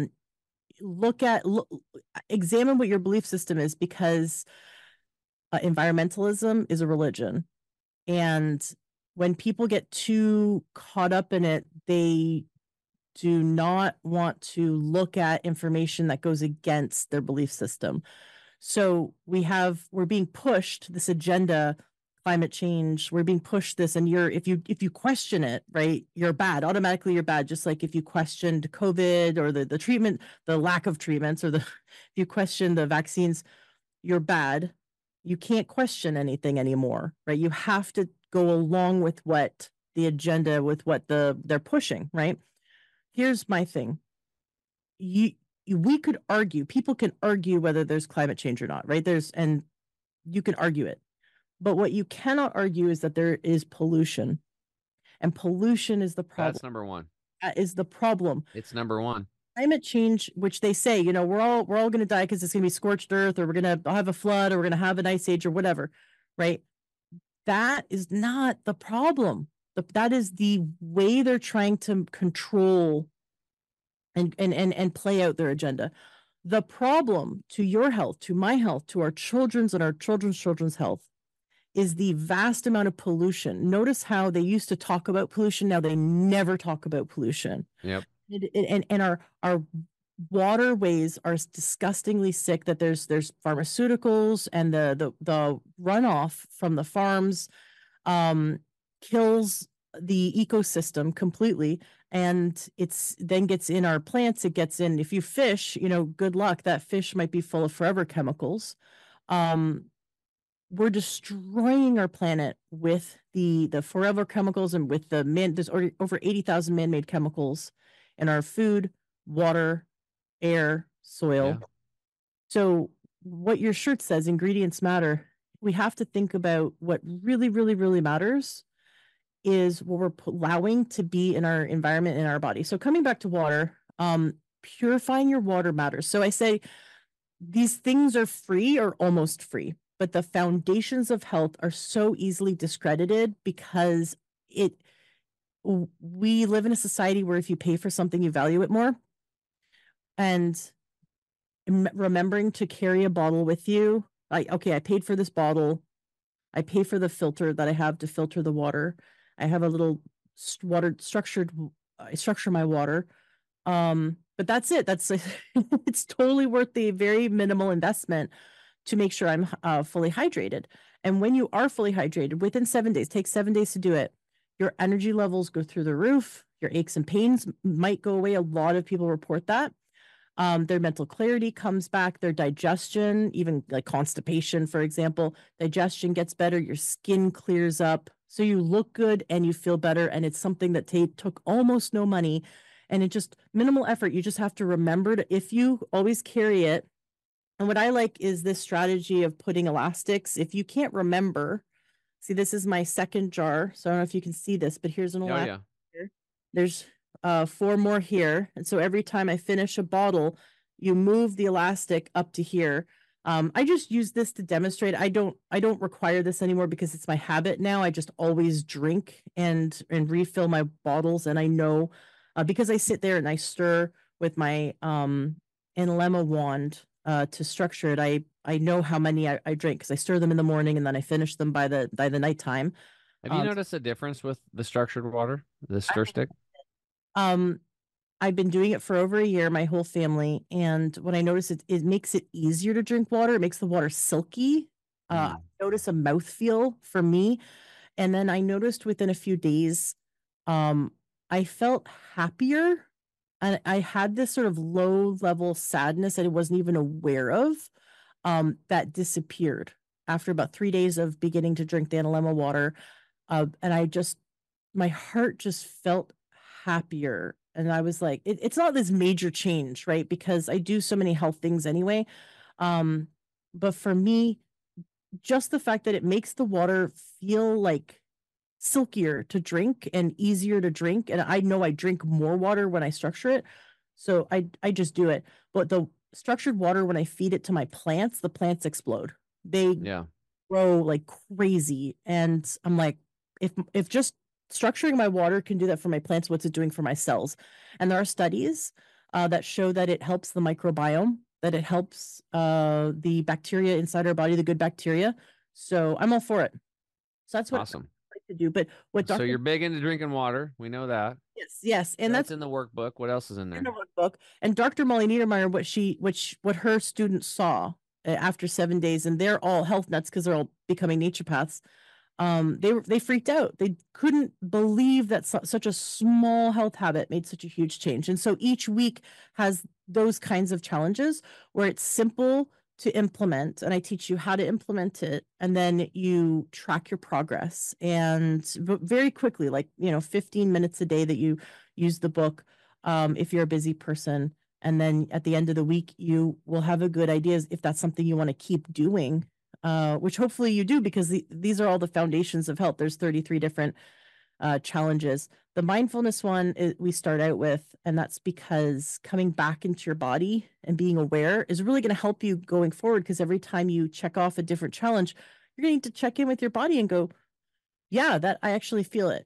examine what your belief system is, because environmentalism is a religion. And when people get too caught up in it, they do not want to look at information that goes against their belief system. So we're being pushed this agenda, climate change. We're being pushed this, and if you question it, right, you're bad. Automatically, you're bad. Just like if you questioned COVID or the treatment, the lack of treatments, or if you question the vaccines, you're bad. You can't question anything anymore, right? You have to go along with what the agenda, with what they're pushing, right? Here's my thing. You we could argue, people can argue whether there's climate change or not, right? And you can argue it. But what you cannot argue is that there is pollution. And pollution is the problem. That's number one. That is the problem. It's number one. Climate change, which they say, we're all going to die because it's going to be scorched earth, or we're going to have a flood, or we're going to have an ice age, or whatever, right? That is not the problem. That is the way they're trying to control and play out their agenda. The problem to your health, to my health, to our children's and our children's health is the vast amount of pollution. Notice how they used to talk about pollution. Now they never talk about pollution. Yep. And our waterways are disgustingly sick that there's pharmaceuticals, and the runoff from the farms kills the ecosystem completely, and it's then gets in our plants. It gets in, if you fish, good luck, that fish might be full of forever chemicals. We're destroying our planet with the forever chemicals, and with there's over 80,000 man-made chemicals in our food, water, air, soil. Yeah. So what your shirt says, ingredients matter. We have to think about what really, really, really matters is what we're allowing to be in our environment, in our body. So coming back to water, purifying your water matters. So I say these things are free or almost free, but the foundations of health are so easily discredited because we live in a society where if you pay for something, you value it more. And remembering to carry a bottle with you, I paid for this bottle. I pay for the filter that I have to filter the water. I have a little I structure my water. But that's it. That's it's totally worth the very minimal investment to make sure I'm fully hydrated. And when you are fully hydrated, within 7 days, take 7 days to do it, your energy levels go through the roof. Your aches and pains might go away. A lot of people report that. Their mental clarity comes back, their digestion, even like constipation, for example, digestion gets better, your skin clears up. So you look good and you feel better. And it's something that took almost no money, and it just minimal effort. You just have to remember to, if you always carry it. And what I like is this strategy of putting elastics. If you can't remember, see, this is my second jar. So I don't know if you can see this, but here's an elastic here. There's 4 more here. And so every time I finish a bottle, you move the elastic up to here. I just use this to demonstrate. I don't require this anymore because it's my habit now. I just always drink and refill my bottles. And I know because I sit there and I stir with my Enlema wand to structure it. I know how many I drink because I stir them in the morning and then I finish them by the nighttime. Have you noticed a difference with the structured water, the stir stick? I've been doing it for over a year, my whole family. And what I notice, it makes it easier to drink water. It makes the water silky. I notice a mouthfeel for me. And then I noticed within a few days, I felt happier. And I had this sort of low level sadness that I wasn't even aware of, that disappeared after about 3 days of beginning to drink the Enlema water. And my heart just felt happier. And I was like, it's not this major change, right? Because I do so many health things anyway. But for me, just the fact that it makes the water feel like silkier to drink and easier to drink. And I know I drink more water when I structure it. So I just do it. But the structured water, when I feed it to my plants, the plants explode. They grow like crazy. And I'm like, if just structuring my water can do that for my plants, what's it doing for my cells? And there are studies that show that it helps the microbiome, that it helps the bacteria inside our body, the good bacteria. So I'm all for it. So that's what awesome. I like to do. But so you're big into drinking water. We know that. Yes. And that's in the workbook. What else is in there? In the workbook. And Dr. Molly Niedermeyer, what her students saw after 7 days, and they're all health nuts because they're all becoming naturopaths. They freaked out. They couldn't believe that such a small health habit made such a huge change. And so each week has those kinds of challenges where it's simple to implement, and I teach you how to implement it, and then you track your progress. And very quickly, like 15 minutes a day that you use the book, if you're a busy person. And then at the end of the week, you will have a good idea if that's something you want to keep doing. Which hopefully you do, because these are all the foundations of health. There's 33 different challenges. The mindfulness one we start out with, and that's because coming back into your body and being aware is really going to help you going forward, because every time you check off a different challenge, you're going to check in with your body and go, yeah, that I actually feel it.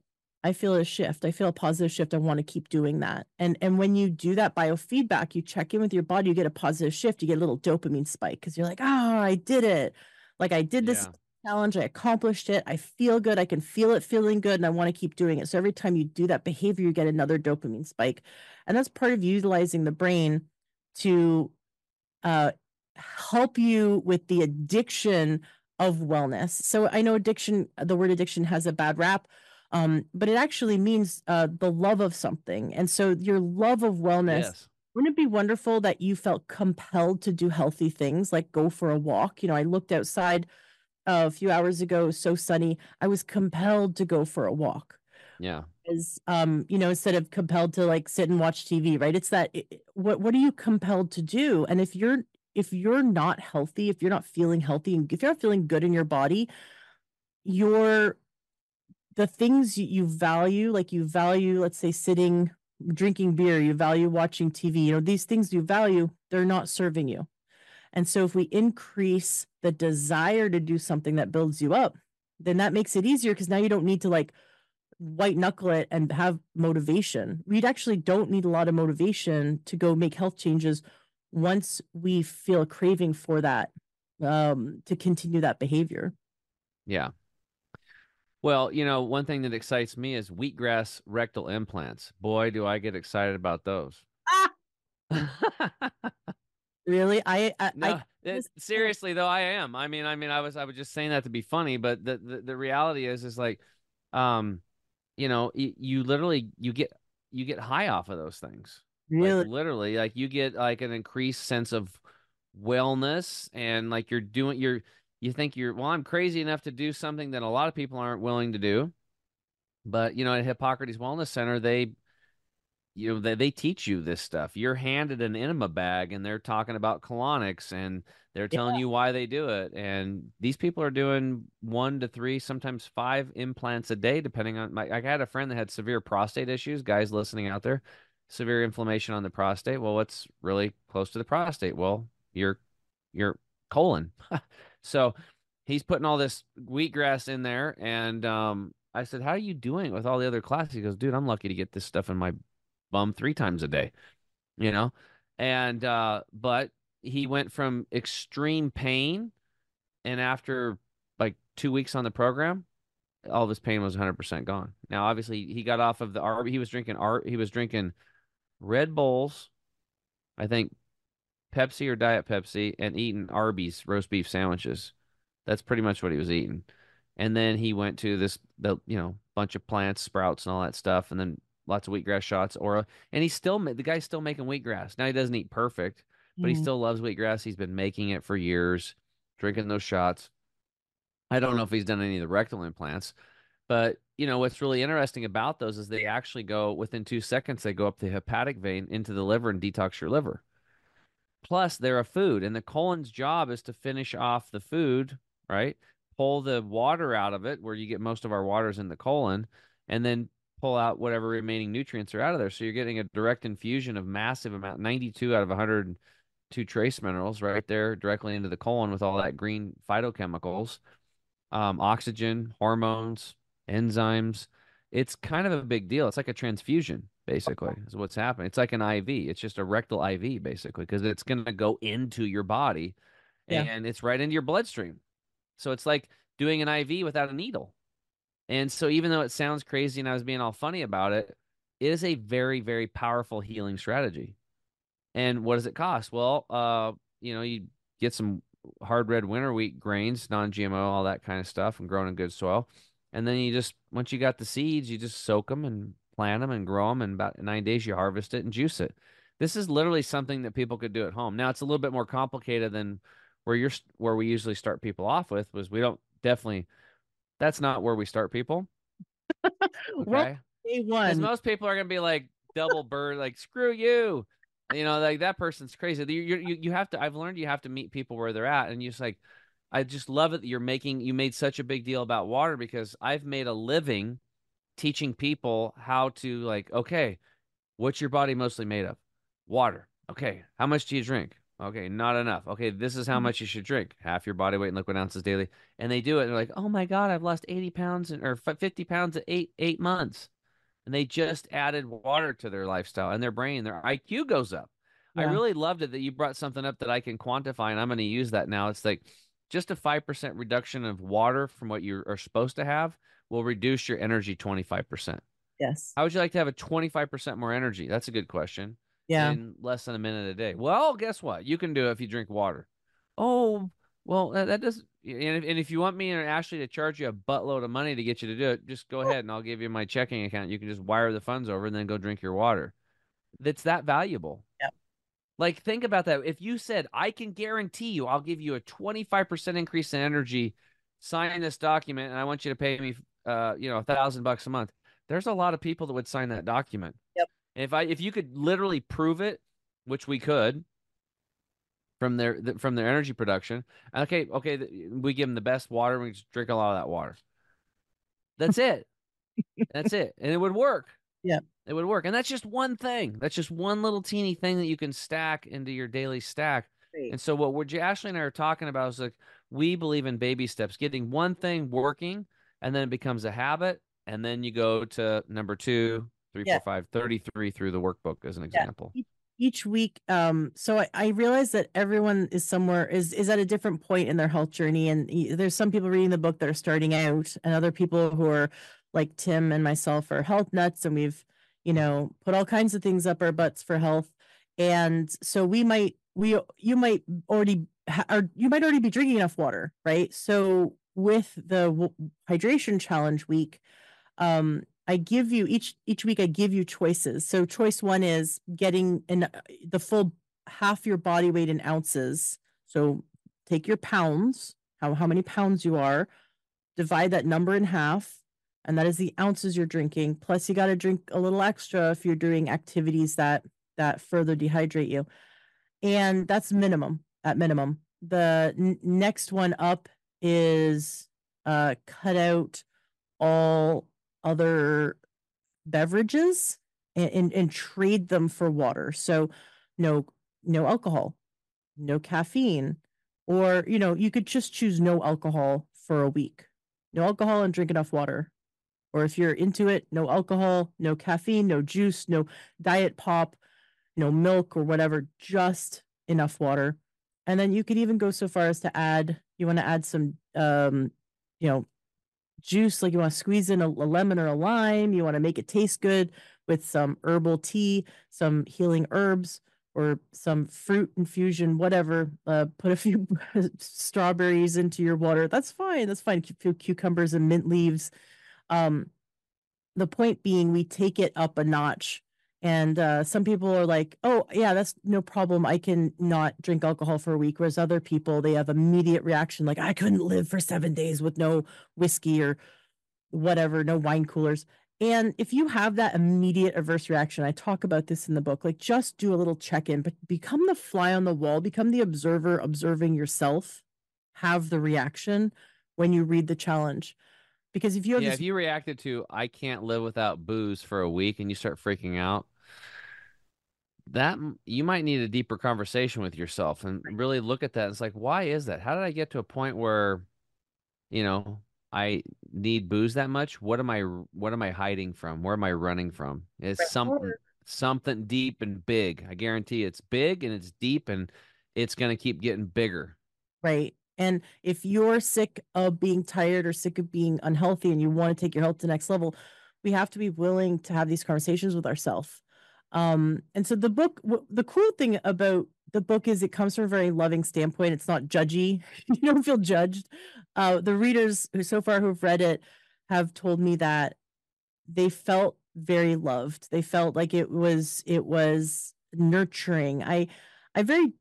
I feel a shift. I feel a positive shift. I want to keep doing that. And when you do that biofeedback, you check in with your body, you get a positive shift, you get a little dopamine spike because you're like, oh, I did it. Like I did this Yeah. challenge, I accomplished it. I feel good. I can feel it feeling good and I want to keep doing it. So every time you do that behavior, you get another dopamine spike. And that's part of utilizing the brain to uh, help you with the addiction of wellness. So I know addiction, the word addiction has a bad rap, but it actually means the love of something. And so your love of wellness, Yes. wouldn't it be wonderful that you felt compelled to do healthy things like go for a walk? You know, I looked outside a few hours ago, it was so sunny. I was compelled to go for a walk. Yeah. Is you know, instead of compelled to like sit and watch TV, right? It's that what are you compelled to do? And if you're not healthy, if you're not feeling healthy, and if you're not feeling good in your body, your the things you value, like you value, let's say sitting, drinking beer, you value watching TV, you know, these things you value, they're not serving you. And so if we increase the desire to do something that builds you up, then that makes it easier because now you don't need to like white knuckle it and have motivation. We actually don't need a lot of motivation to go make health changes once we feel a craving for that, to continue that behavior. Yeah. Well, one thing that excites me is wheatgrass rectal implants. Boy, do I get excited about those. Ah, really? No, seriously though, I am. I was just saying that to be funny, but the reality is like, um, you literally you get high off of those things. Like really? literally, like you get like an increased sense of wellness, and like you think well, I'm crazy enough to do something that a lot of people aren't willing to do. But at Hippocrates Wellness Center, they teach you this stuff. You're handed an enema bag and they're talking about colonics and they're Yeah. telling you why they do it. And these people are doing 1 to 3, sometimes 5 implants a day, depending on I had a friend that had severe prostate issues. Guys listening out there, severe inflammation on the prostate. Well, what's really close to the prostate? Well, your colon. So he's putting all this wheatgrass in there. And I said, how are you doing with all the other classes? He goes, dude, I'm lucky to get this stuff in my bum 3 times a day, you know? And but he went from extreme pain, and after like 2 weeks on the program, all of his pain was 100% gone. Now, obviously, he got off of the Arby. He was drinking Red Bulls, I think Pepsi or Diet Pepsi, and eating Arby's roast beef sandwiches. That's pretty much what he was eating. And then he went to the bunch of plants, sprouts, and all that stuff, and then lots of wheatgrass shots, Aura. And the guy's still making wheatgrass. Now he doesn't eat perfect, but he Mm. still loves wheatgrass. He's been making it for years, drinking those shots. I don't know if he's done any of the rectal implants, but what's really interesting about those is they actually go within 2 seconds, they go up the hepatic vein into the liver and detox your liver. Plus, they're a food, and the colon's job is to finish off the food, right? Pull the water out of it, where you get most of our waters in the colon, and then pull out whatever remaining nutrients are out of there. So you're getting a direct infusion of massive amount, 92 out of 102 trace minerals right there directly into the colon with all that green phytochemicals, oxygen, hormones, enzymes. It's kind of a big deal. It's like a transfusion, basically, is what's happening. It's like an IV. It's just a rectal IV, basically, because it's going to go into your body Yeah. and it's right into your bloodstream. So it's like doing an IV without a needle. And so even though it sounds crazy and I was being all funny about it, it is a very, very powerful healing strategy. And what does it cost? Well, you get some hard red winter wheat grains, non-GMO, all that kind of stuff, and grown in good soil. And then once you got the seeds, you just soak them and plant them and grow them. And about 9 days, you harvest it and juice it. This is literally something that people could do at home. Now, it's a little bit more complicated than where we usually start people off with. That's not where we start people. Well, Okay. day Because one. most people are gonna be like double bird, like screw you, like that person's crazy. You have to. I've learned you have to meet people where they're at, and you just like, I just love it that you made such a big deal about water, because I've made a living teaching people how to, like, okay, what's your body mostly made of? Water. Okay, how much do you drink? Okay, not enough. Okay, this is how much you should drink. Half your body weight in liquid ounces daily. And they do it. And they're like, oh my God, I've lost 80 pounds or 50 pounds in eight months. and they just added water to their lifestyle and their brain, their IQ goes up. I Yeah. really loved it that you brought something up that I can quantify, and I'm going to use that now. It's like just a 5% reduction of water from what you are supposed to have will reduce your energy 25%. Yes. How would you like to have a 25% more energy? That's a good question. Yeah. In less than a minute a day. Well, guess what? You can do it if you drink water. Oh, well, that does. And if you want me and Ashley to charge you a buttload of money to get you to do it, just go ahead and I'll give you my checking account. You can just wire the funds over and then go drink your water. That's that valuable. Yep. Like, think about that. If you said, I can guarantee you, I'll give you a 25% increase in energy, sign this document, and I want you to pay me, $1,000 a month. There's a lot of people that would sign that document. Yep. If you could literally prove it, which we could, from their energy production. Okay, we give them the best water. We just drink a lot of that water. That's it. That's it, and it would work. Yeah. It would work, and that's just one thing. That's just one little teeny thing that you can stack into your daily stack. Great. And so, what Ashley and I are talking about is like we believe in baby steps, getting one thing working, and then it becomes a habit, and then you go to number 2, 3, Yeah. 4, 5, 33 through the workbook as an example. Each week, so I realize that everyone is somewhere is at a different point in their health journey, and there's some people reading the book that are starting out, and other people who are like Tim and myself are health nuts, and we've put all kinds of things up our butts for health, and so you might already or you might already be drinking enough water, right? So with the hydration challenge week, I give you each week I give you choices. So choice 1 is getting in the full half your body weight in ounces. So take your pounds, how many pounds you are, divide that number in half, and that is the ounces you're drinking. Plus you got to drink a little extra if you're doing activities that further dehydrate you. And that's at minimum. The next one up is cut out all other beverages and trade them for water. So no alcohol, no caffeine, or you could just choose no alcohol for a week. No alcohol and drink enough water. Or if you're into it, no alcohol, no caffeine, no juice, no diet pop, no milk or whatever, just enough water. And then you could even go so far as to add some juice, like you want to squeeze in a lemon or a lime, you want to make it taste good with some herbal tea, some healing herbs, or some fruit infusion, whatever. Put a few strawberries into your water. That's fine. A few cucumbers and mint leaves. The point being, we take it up a notch. And some people are like, oh, yeah, that's no problem. I can not drink alcohol for a week. Whereas other people, they have immediate reaction, like, I couldn't live for 7 days with no whiskey or whatever, no wine coolers. And if you have that immediate adverse reaction, I talk about this in the book, like just do a little check-in, but become the fly on the wall, become the observer, observing yourself, have the reaction when you read the challenge. Because if you have if you reacted to, I can't live without booze for a week, and you start freaking out, that you might need a deeper conversation with yourself and really look at that. It's like, why is that? How did I get to a point where, I need booze that much? What am I hiding from? Where am I running from? It's something deep and big. I guarantee it's big and it's deep and it's going to keep getting bigger. Right. And if you're sick of being tired or sick of being unhealthy and you want to take your health to the next level, we have to be willing to have these conversations with ourselves. And so the cool thing about the book is it comes from a very loving standpoint. It's not judgy. You don't feel judged. The readers who've read it have told me that they felt very loved. They felt like it was nurturing. I very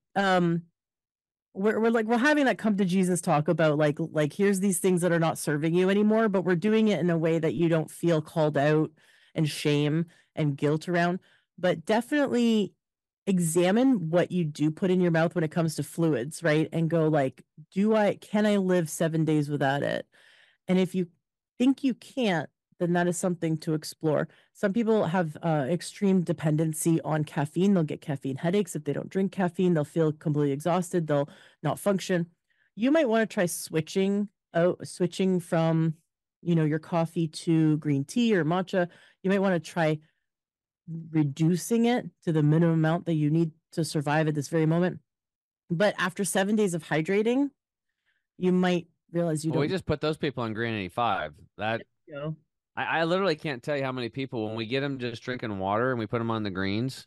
we're having that come to Jesus talk about like here's these things that are not serving you anymore, but we're doing it in a way that you don't feel called out and shame and guilt around. But definitely examine what you do put in your mouth when it comes to fluids, right? And go like, can I live 7 days without it? And if you think you can't, then that is something to explore. Some people have extreme dependency on caffeine. They'll get caffeine headaches. If they don't drink caffeine, they'll feel completely exhausted. They'll not function. You might want to try switching from your coffee to green tea or matcha, you might want to try reducing it to the minimum amount that you need to survive at this very moment. But after 7 days of hydrating, you might realize you Well, we don't. just put those people on Green 85. That You know. I literally can't tell you how many people when we get them just drinking water and we put them on the greens.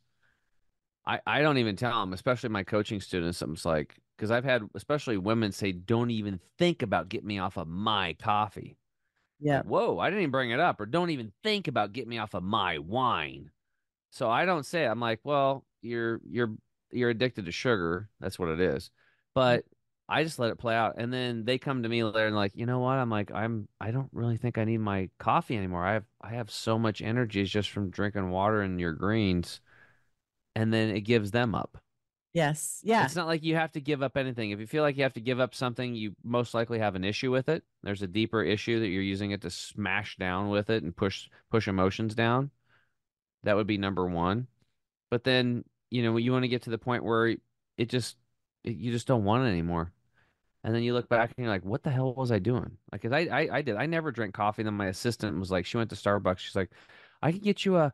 I don't even tell them, especially my coaching students. I'm just like, because I've had especially women say, "Don't even think about getting me off of my coffee." Yeah. Like, whoa, I didn't even bring it up, or don't even think about getting me off of my wine. So I don't say it. I'm like, well, you're addicted to sugar. That's what it is. But I just let it play out. And then they come to me later and like, you know what? I'm like, I don't really think I need my coffee anymore. I have so much energy just from drinking water and your greens. And then it gives them up. Yes. Yeah. It's not like you have to give up anything. If you feel like you have to give up something, you most likely have an issue with it. There's a deeper issue that you're using it to smash down with it and push emotions down. That would be number one. But then, you want to get to the point where you just don't want it anymore. And then you look back and you're like, what the hell was I doing? Like, 'cause I never drank coffee. And then my assistant was like, she went to Starbucks. She's like, I can get you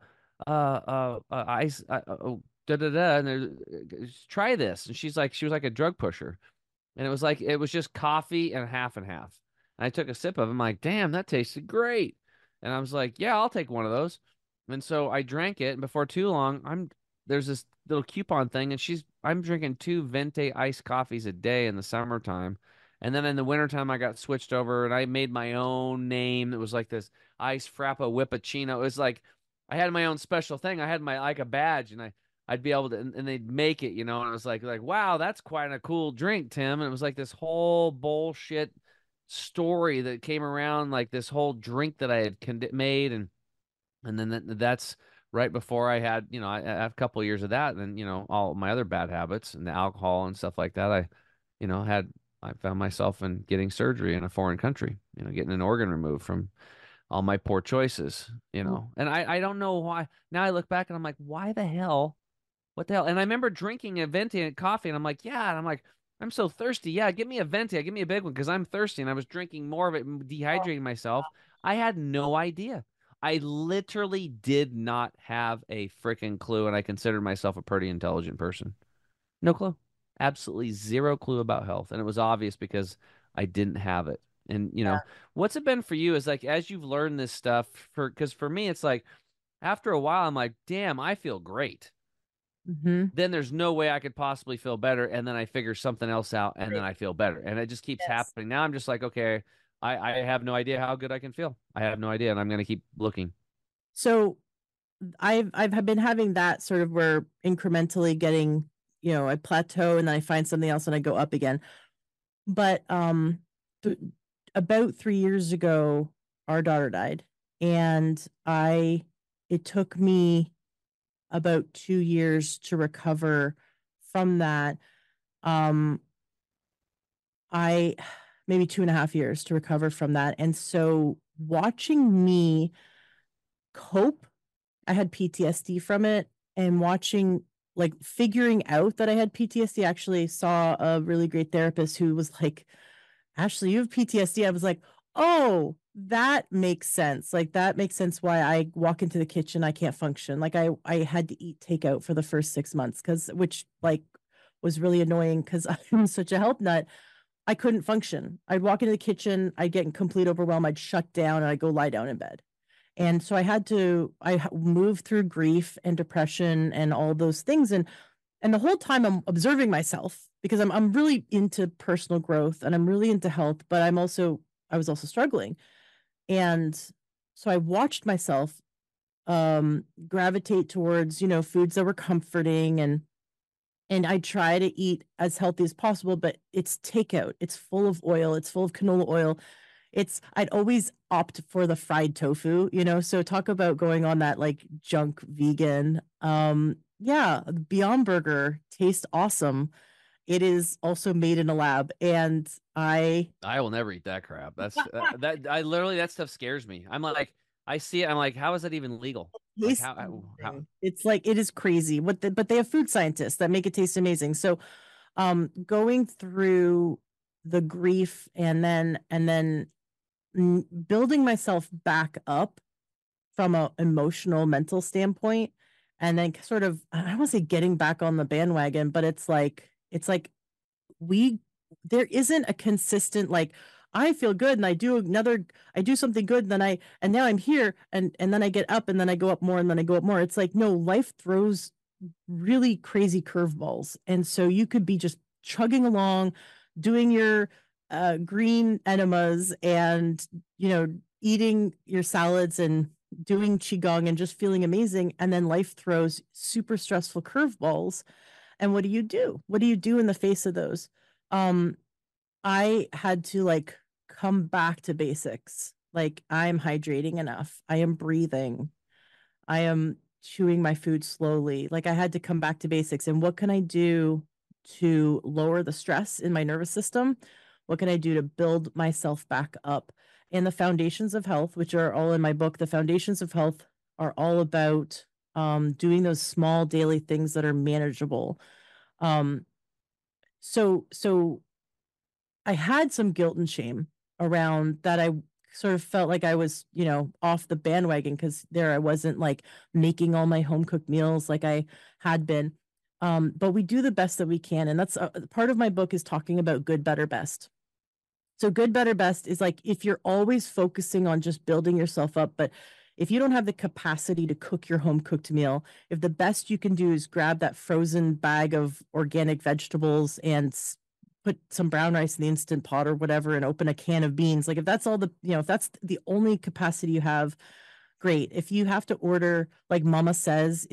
a ice, da da da, and try this. And she was like a drug pusher. And it was just coffee and half and half. And I took a sip of it. I'm like, damn, that tasted great. And I was like, yeah, I'll take one of those. And so I drank it, and before too long, there's this little coupon thing, and I'm drinking 2 Venti iced coffees a day in the summertime. And then in the wintertime, I got switched over and I made my own name. It was like this iced frappa whippuccino. It was like I had my own special thing. I had my like a badge, and I'd be able to, and they'd make it, and it was like, wow, that's quite a cool drink, Tim. And it was like this whole bullshit story that came around, like this whole drink that I had made, and then that's right before I had, I have a couple of years of that, and then, all my other bad habits and the alcohol and stuff like that. I found myself in getting surgery in a foreign country, getting an organ removed from all my poor choices, and I don't know why. Now I look back and I'm like, why the hell? What the hell? And I remember drinking a Venti and coffee, and I'm like, yeah. And I'm like, I'm so thirsty. Yeah, give me a Venti. Give me a big one because I'm thirsty. And I was drinking more of it and dehydrating myself. I had no idea. I literally did not have a freaking clue, and I considered myself a pretty intelligent person. No clue. Absolutely zero clue about health. And it was obvious because I didn't have it. And, what's it been for you is like, as you've learned this stuff, because for me, it's like, after a while, I'm like, damn, I feel great. Mm-hmm. Then there's no way I could possibly feel better. And then I figure something else out and then I feel better. And it just keeps Yes. happening. Now I'm just like, okay, I have no idea how good I can feel. I have no idea. And I'm going to keep looking. So I've been having that sort of where incrementally getting, I plateau and then I find something else and I go up again. But about 3 years ago, our daughter died, and it took me about 2 years to recover from that. I maybe 2.5 years to recover from that. And so watching me cope, I had PTSD from it, and watching, like, figuring out that I had PTSD. Actually saw a really great therapist who was like, Ashley, you have PTSD. I was like, oh, that makes sense. Like, that makes sense why I walk into the kitchen, I can't function. Like, I had to eat takeout for the first 6 months, which like was really annoying because I'm such a health nut. I couldn't function. I'd walk into the kitchen, I'd get in complete overwhelm, I'd shut down, and I'd go lie down in bed. And so I moved through grief and depression and all those things. And the whole time I'm observing myself because I'm really into personal growth and I'm really into health, but I was also struggling. And so I watched myself gravitate towards, foods that were comforting, and I try to eat as healthy as possible, but it's takeout. It's full of oil, it's full of canola oil. I'd always opt for the fried tofu, so talk about going on that like junk vegan. Yeah, Beyond Burger tastes awesome. It is also made in a lab, and I will never eat that crap. That stuff scares me. I'm like, I see it. I'm like, how is that even legal? Like taste how? amazing. It's like, it is crazy but they have food scientists that make it taste amazing. So going through the grief and then building myself back up from a emotional mental standpoint, and then sort of, I don't want to say getting back on the bandwagon, but it's like we there isn't a consistent, like, I feel good and I do something good, and then and now I'm here, and then I get up, and then I go up more, and then I go up more. It's like, no, life throws really crazy curveballs. And so you could be just chugging along, doing your green enemas, and, eating your salads and doing qigong and just feeling amazing. And then life throws super stressful curveballs. And what do you do? What do you do in the face of those? Um, I had to, like, come back to basics. Like, I'm hydrating enough. I am breathing. I am chewing my food slowly. Like, I had to come back to basics. And what can I do to lower the stress in my nervous system? What can I do to build myself back up? And the foundations of health, which are all in my book, the foundations of health are all about doing those small daily things that are manageable. Um, so I had some guilt and shame around that. I sort of felt like I was, off the bandwagon, because there I wasn't, like, making all my home cooked meals like I had been. But we do the best that we can. And that's part of my book, is talking about good, better, best. So good, better, best is like, if you're always focusing on just building yourself up, but if you don't have the capacity to cook your home cooked meal, if the best you can do is grab that frozen bag of organic vegetables and put some brown rice in the instant pot or whatever, and open a can of beans, like, if that's all if that's the only capacity you have, great. If you have to order, like Mama Says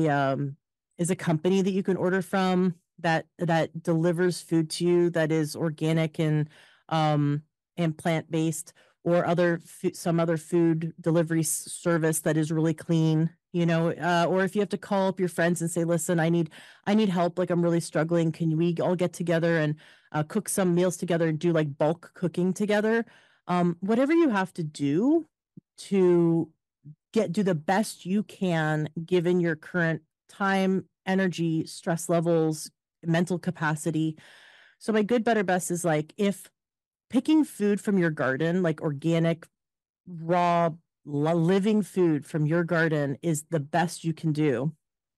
is a company that you can order from, that delivers food to you that is organic um and plant-based, or some other food delivery service that is really clean, or if you have to call up your friends and say, listen, I need help, like, I'm really struggling, can we all get together and cook some meals together and do, like, bulk cooking together? Whatever you have to do to do the best you can, given your current time, energy, stress levels, mental capacity. So my good, better, best is, like, if picking food from your garden, like organic, raw, living food from your garden, is the best you can do,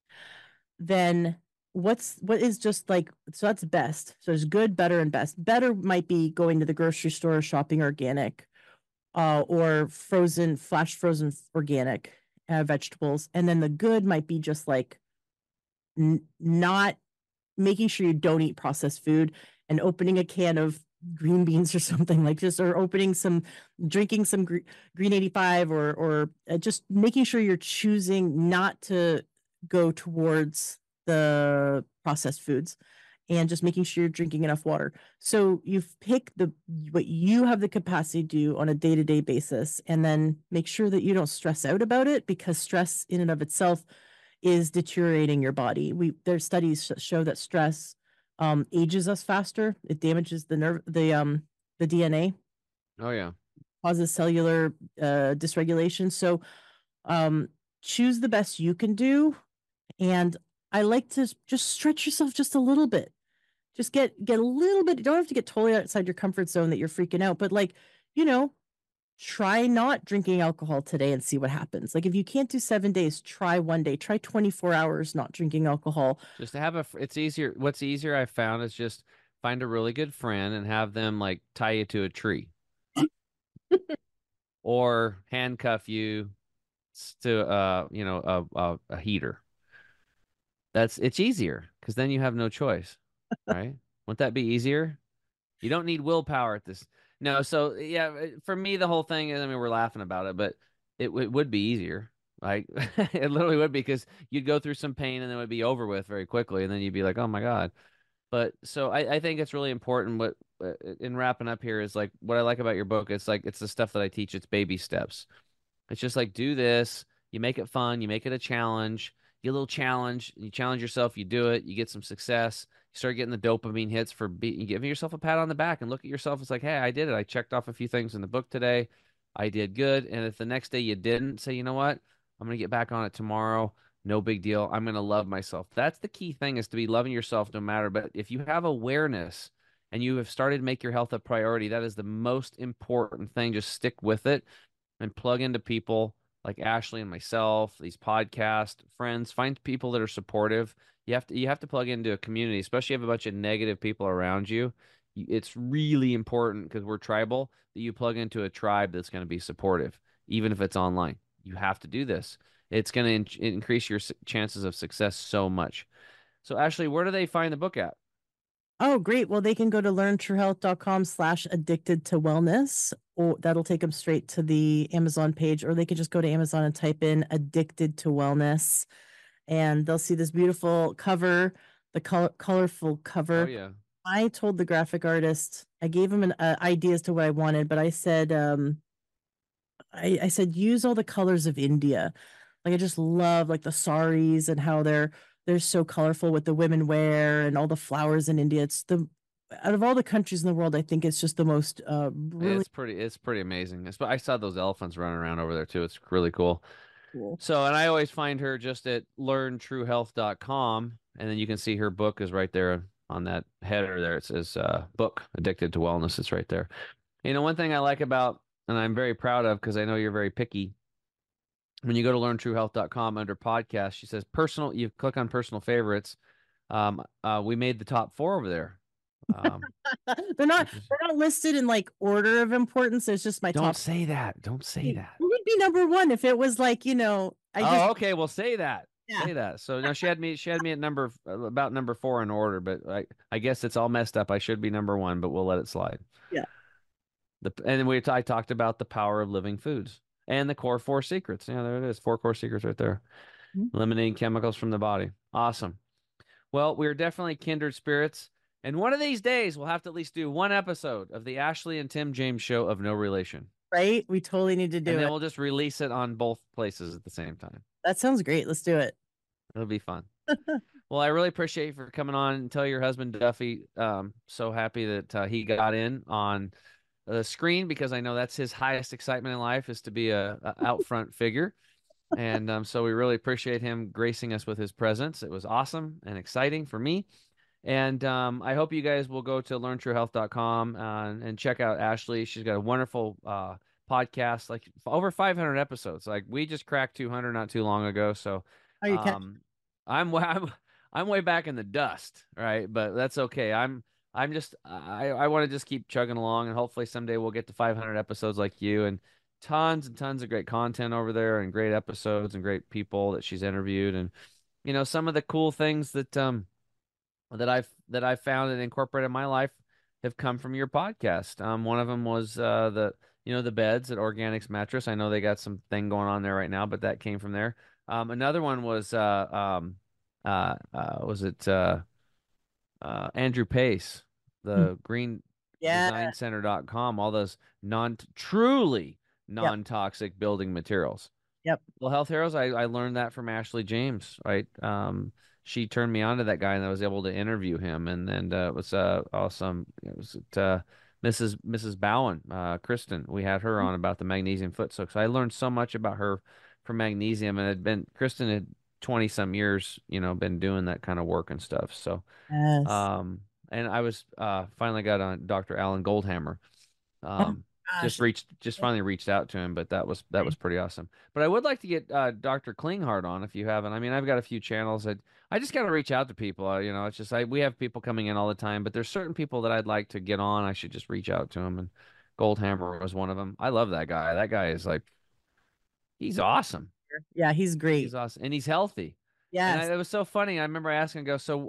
then what is just like, so that's best. So there's good, better, and best. Better might be going to the grocery store, shopping organic, or flash frozen organic vegetables. And then the good might be just like, not making sure you don't eat processed food, and opening a can of green beans or something, like, just, or drinking some green 85, or just making sure you're choosing not to go towards the processed foods, and just making sure you're drinking enough water. So you've picked what you have the capacity to do on a day-to-day basis, and then make sure that you don't stress out about it, because stress in and of itself is deteriorating your body. There's studies show that stress ages us faster. It damages the DNA, Oh yeah. causes cellular dysregulation. So choose the best you can do. And I like to just stretch yourself just a little bit. Just get a little bit. You don't have to get totally outside your comfort zone that you're freaking out, but, like, you know, try not drinking alcohol today and see what happens. Like, if you can't do 7 days, try one day. Try 24 hours not drinking alcohol. Just to have it's easier. What's easier I found is just find a really good friend and have them, like, tie you to a tree or handcuff you to a heater. It's easier because then you have no choice, right? Wouldn't that be easier? You don't need willpower at this. No, so yeah, for me the whole thing is, I mean, we're laughing about it, but it would be easier. Like, it literally would be, because you'd go through some pain and then it would be over with very quickly, and then you'd be like, oh my God. But so I think it's really important. What in wrapping up here is, like, what I like about your book. It's like, it's the stuff that I teach. It's baby steps. It's just like, do this. You make it fun. You make it a challenge. You get a little challenge. You challenge yourself. You do it. You get some success. You start getting the dopamine hits for you giving yourself a pat on the back and look at yourself. It's like, hey, I did it. I checked off a few things in the book today. I did good. And if the next day you didn't, say, you know what? I'm going to get back on it tomorrow. No big deal. I'm going to love myself. That's the key thing, is to be loving yourself no matter. But if you have awareness and you have started to make your health a priority, that is the most important thing. Just stick with it and plug into people like Ashley and myself, these podcast friends, find people that are supportive. You have to plug into a community, especially if you have a bunch of negative people around you. It's really important because we're tribal that you plug into a tribe that's going to be supportive, even if it's online. You have to do this. It's going to increase your chances of success so much. So, Ashley, where do they find the book at? Oh, great. Well, they can go to learntruehealth.com/addicted to wellness, or that'll take them straight to the Amazon page, or they could just go to Amazon and type in addicted to wellness, and they'll see this beautiful cover, the colorful cover. Oh, yeah. I told the graphic artist, I gave him an idea as to what I wanted, but I said, I said, use all the colors of India. Like, I just love like the saris and how they're so colorful with the women wear and all the flowers in India. It's the out of all the countries in the world, I think it's just the most really It's pretty amazing. I saw those elephants running around over there too. It's really cool. cool. So, and I always find her just at learntruehealth.com, and then you can see her book is right there on that header there. It says book Addicted to Wellness. It's right there. One thing I like about, and I'm very proud of, because I know you're very picky, when you go to learntruehealth.com under podcast, she says personal, you click on personal favorites. We made the top 4 over there. They're not listed in like order of importance. It's just my Don't top. say that. Don't say that. It would be number 1 if it was like, Okay, well, say that. Yeah. Say that. So now she had me at about number 4 in order, but I guess it's all messed up. I should be number 1, but we'll let it slide. Yeah. And then I talked about the power of living foods and the core 4 secrets. Yeah, there it is. 4 core secrets right there. Mm-hmm. Eliminating chemicals from the body. Awesome. Well, we're definitely kindred spirits. And one of these days, we'll have to at least do one episode of the Ashley and Tim James show of No Relation. Right? We totally need to do it. And then it. we'll just release it on both places at the same time. That sounds great. Let's do it. It'll be fun. Well, I really appreciate you for coming on and tell your husband, Duffy, so happy that he got in on the screen, because I know that's his highest excitement in life, is to be a out front figure. And so we really appreciate him gracing us with his presence. It was awesome and exciting for me. And I hope you guys will go to learntruehealth.com and check out Ashley. She's got a wonderful podcast, like over 500 episodes. Like, we just cracked 200 not too long ago. So I'm way back in the dust, right? But that's okay. I want to just keep chugging along, and hopefully someday we'll get to 500 episodes like you, and tons of great content over there, and great episodes and great people that she's interviewed. And some of the cool things that I've found and incorporated in my life have come from your podcast. One of them was the beds at Organics Mattress. I know they got some thing going on there right now, but that came from there. Another one was Andrew Pace, the Green Design Center.com, all those truly non-toxic building materials. Yep. Well, Health Heroes, I learned that from Ashley James, right? She turned me on to that guy, and I was able to interview him, and it was awesome. It was Mrs. Bowen, Kristen. We had her on about the magnesium foot soak. So I learned so much about her from magnesium, and Kristen had 20 some years, been doing that kind of work and stuff. So, yes. And I was finally got on Dr. Alan Goldhammer. Finally reached out to him, but that was pretty awesome. But I would like to get Dr. Klinghardt on, if you haven't. I mean, I've got a few channels that I just got to reach out to people. It's just we have people coming in all the time, but there's certain people that I'd like to get on. I should just reach out to them, and Goldhammer was one of them. I love that guy. That guy is he's awesome. Yeah, he's great. He's awesome, and he's healthy. Yeah, it was so funny. I remember asking him, so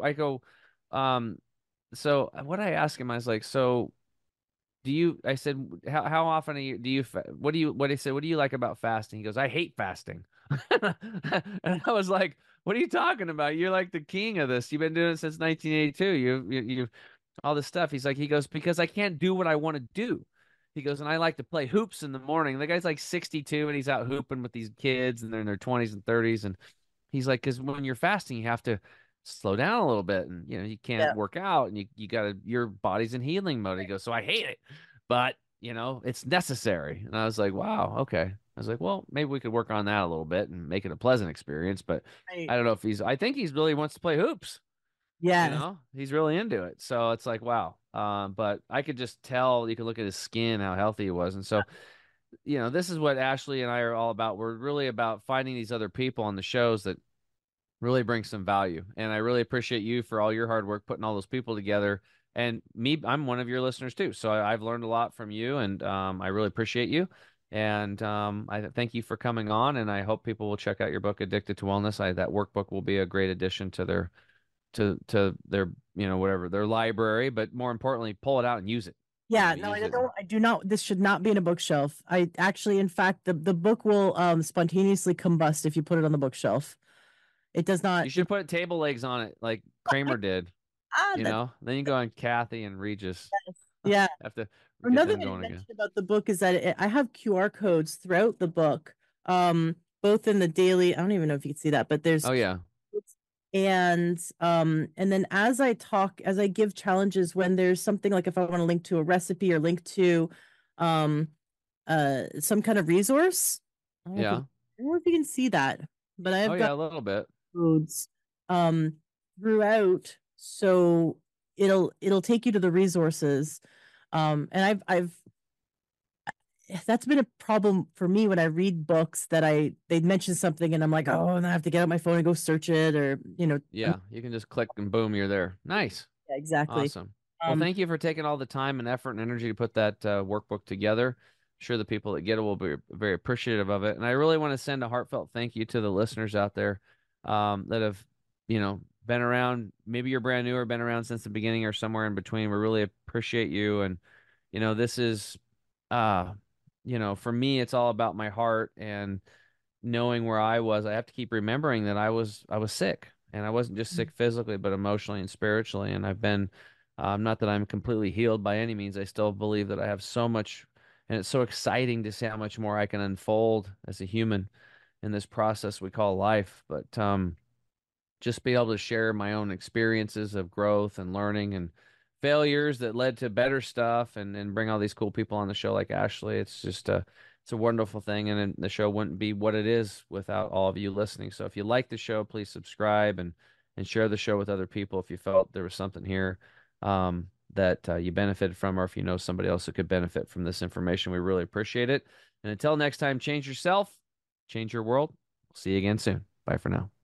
what I asked him, I was like, so I said, how often do you what do you like about fasting? He goes, I hate fasting. And I was like, what are you talking about? You're like the king of this. You've been doing it since 1982. You all this stuff. He goes, because I can't do what I want to do. He goes, and I like to play hoops in the morning. The guy's like 62, and he's out hooping with these kids, and they're in their 20s and 30s. And he's like, because when you're fasting, you have to slow down a little bit, and you can't work out, and you gotta, your body's in healing mode. He goes, so I hate it, but it's necessary. And I was like, wow, okay. I was like, well, maybe we could work on that a little bit and make it a pleasant experience. But I don't know if I think he's really wants to play hoops. Yeah. He's really into it. So it's like, wow. But I could just tell, you could look at his skin, how healthy he was. And so, this is what Ashley and I are all about. We're really about finding these other people on the shows that really bring some value. And I really appreciate you for all your hard work putting all those people together. And me, I'm one of your listeners too. So I've learned a lot from you, and I really appreciate you. And I thank you for coming on. And I hope people will check out your book, Addicted to Wellness. That workbook will be a great addition to their whatever their library. But more importantly, pull it out and use it. Yeah, no, I do not. This should not be in a bookshelf. I actually, in fact, the book will spontaneously combust if you put it on the bookshelf. It does not. You should put table legs on it like Kramer did. Then you go on Kathy and Regis. Yeah. Have to Another thing I mentioned about the book is that I have QR codes throughout the book, both in the daily. I don't even know if you can see that, but there's. Oh yeah. And then as I give challenges, when there's something like if I want to link to a recipe or link to some kind of resource. I don't know if you can see that, but I have got a little bit codes throughout, so it'll take you to the resources. And I've that's been a problem for me when I read books that they mention something and I'm like, oh, and I have to get out my phone and go search it, or Yeah, you can just click and boom, you're there. Nice. Yeah, exactly. Awesome. Well, thank you for taking all the time and effort and energy to put that workbook together. I'm sure the people that get it will be very appreciative of it. And I really want to send a heartfelt thank you to the listeners out there that have, been around. Maybe you're brand new or been around since the beginning or somewhere in between. We really appreciate you. And, this is, for me, it's all about my heart and knowing where I was. I have to keep remembering that I was sick, and I wasn't just sick physically, but emotionally and spiritually. And I've been, not that I'm completely healed by any means. I still believe that I have so much, and it's so exciting to see how much more I can unfold as a human in this process we call life. But just be able to share my own experiences of growth and learning and failures that led to better stuff, and bring all these cool people on the show like Ashley. It's just it's a wonderful thing, and the show wouldn't be what it is without all of you listening. So if you like the show, please subscribe and share the show with other people if you felt there was something here that you benefited from, or if you know somebody else who could benefit from this information. We really appreciate it. And until next time, change yourself, change your world. We'll see you again soon. Bye for now.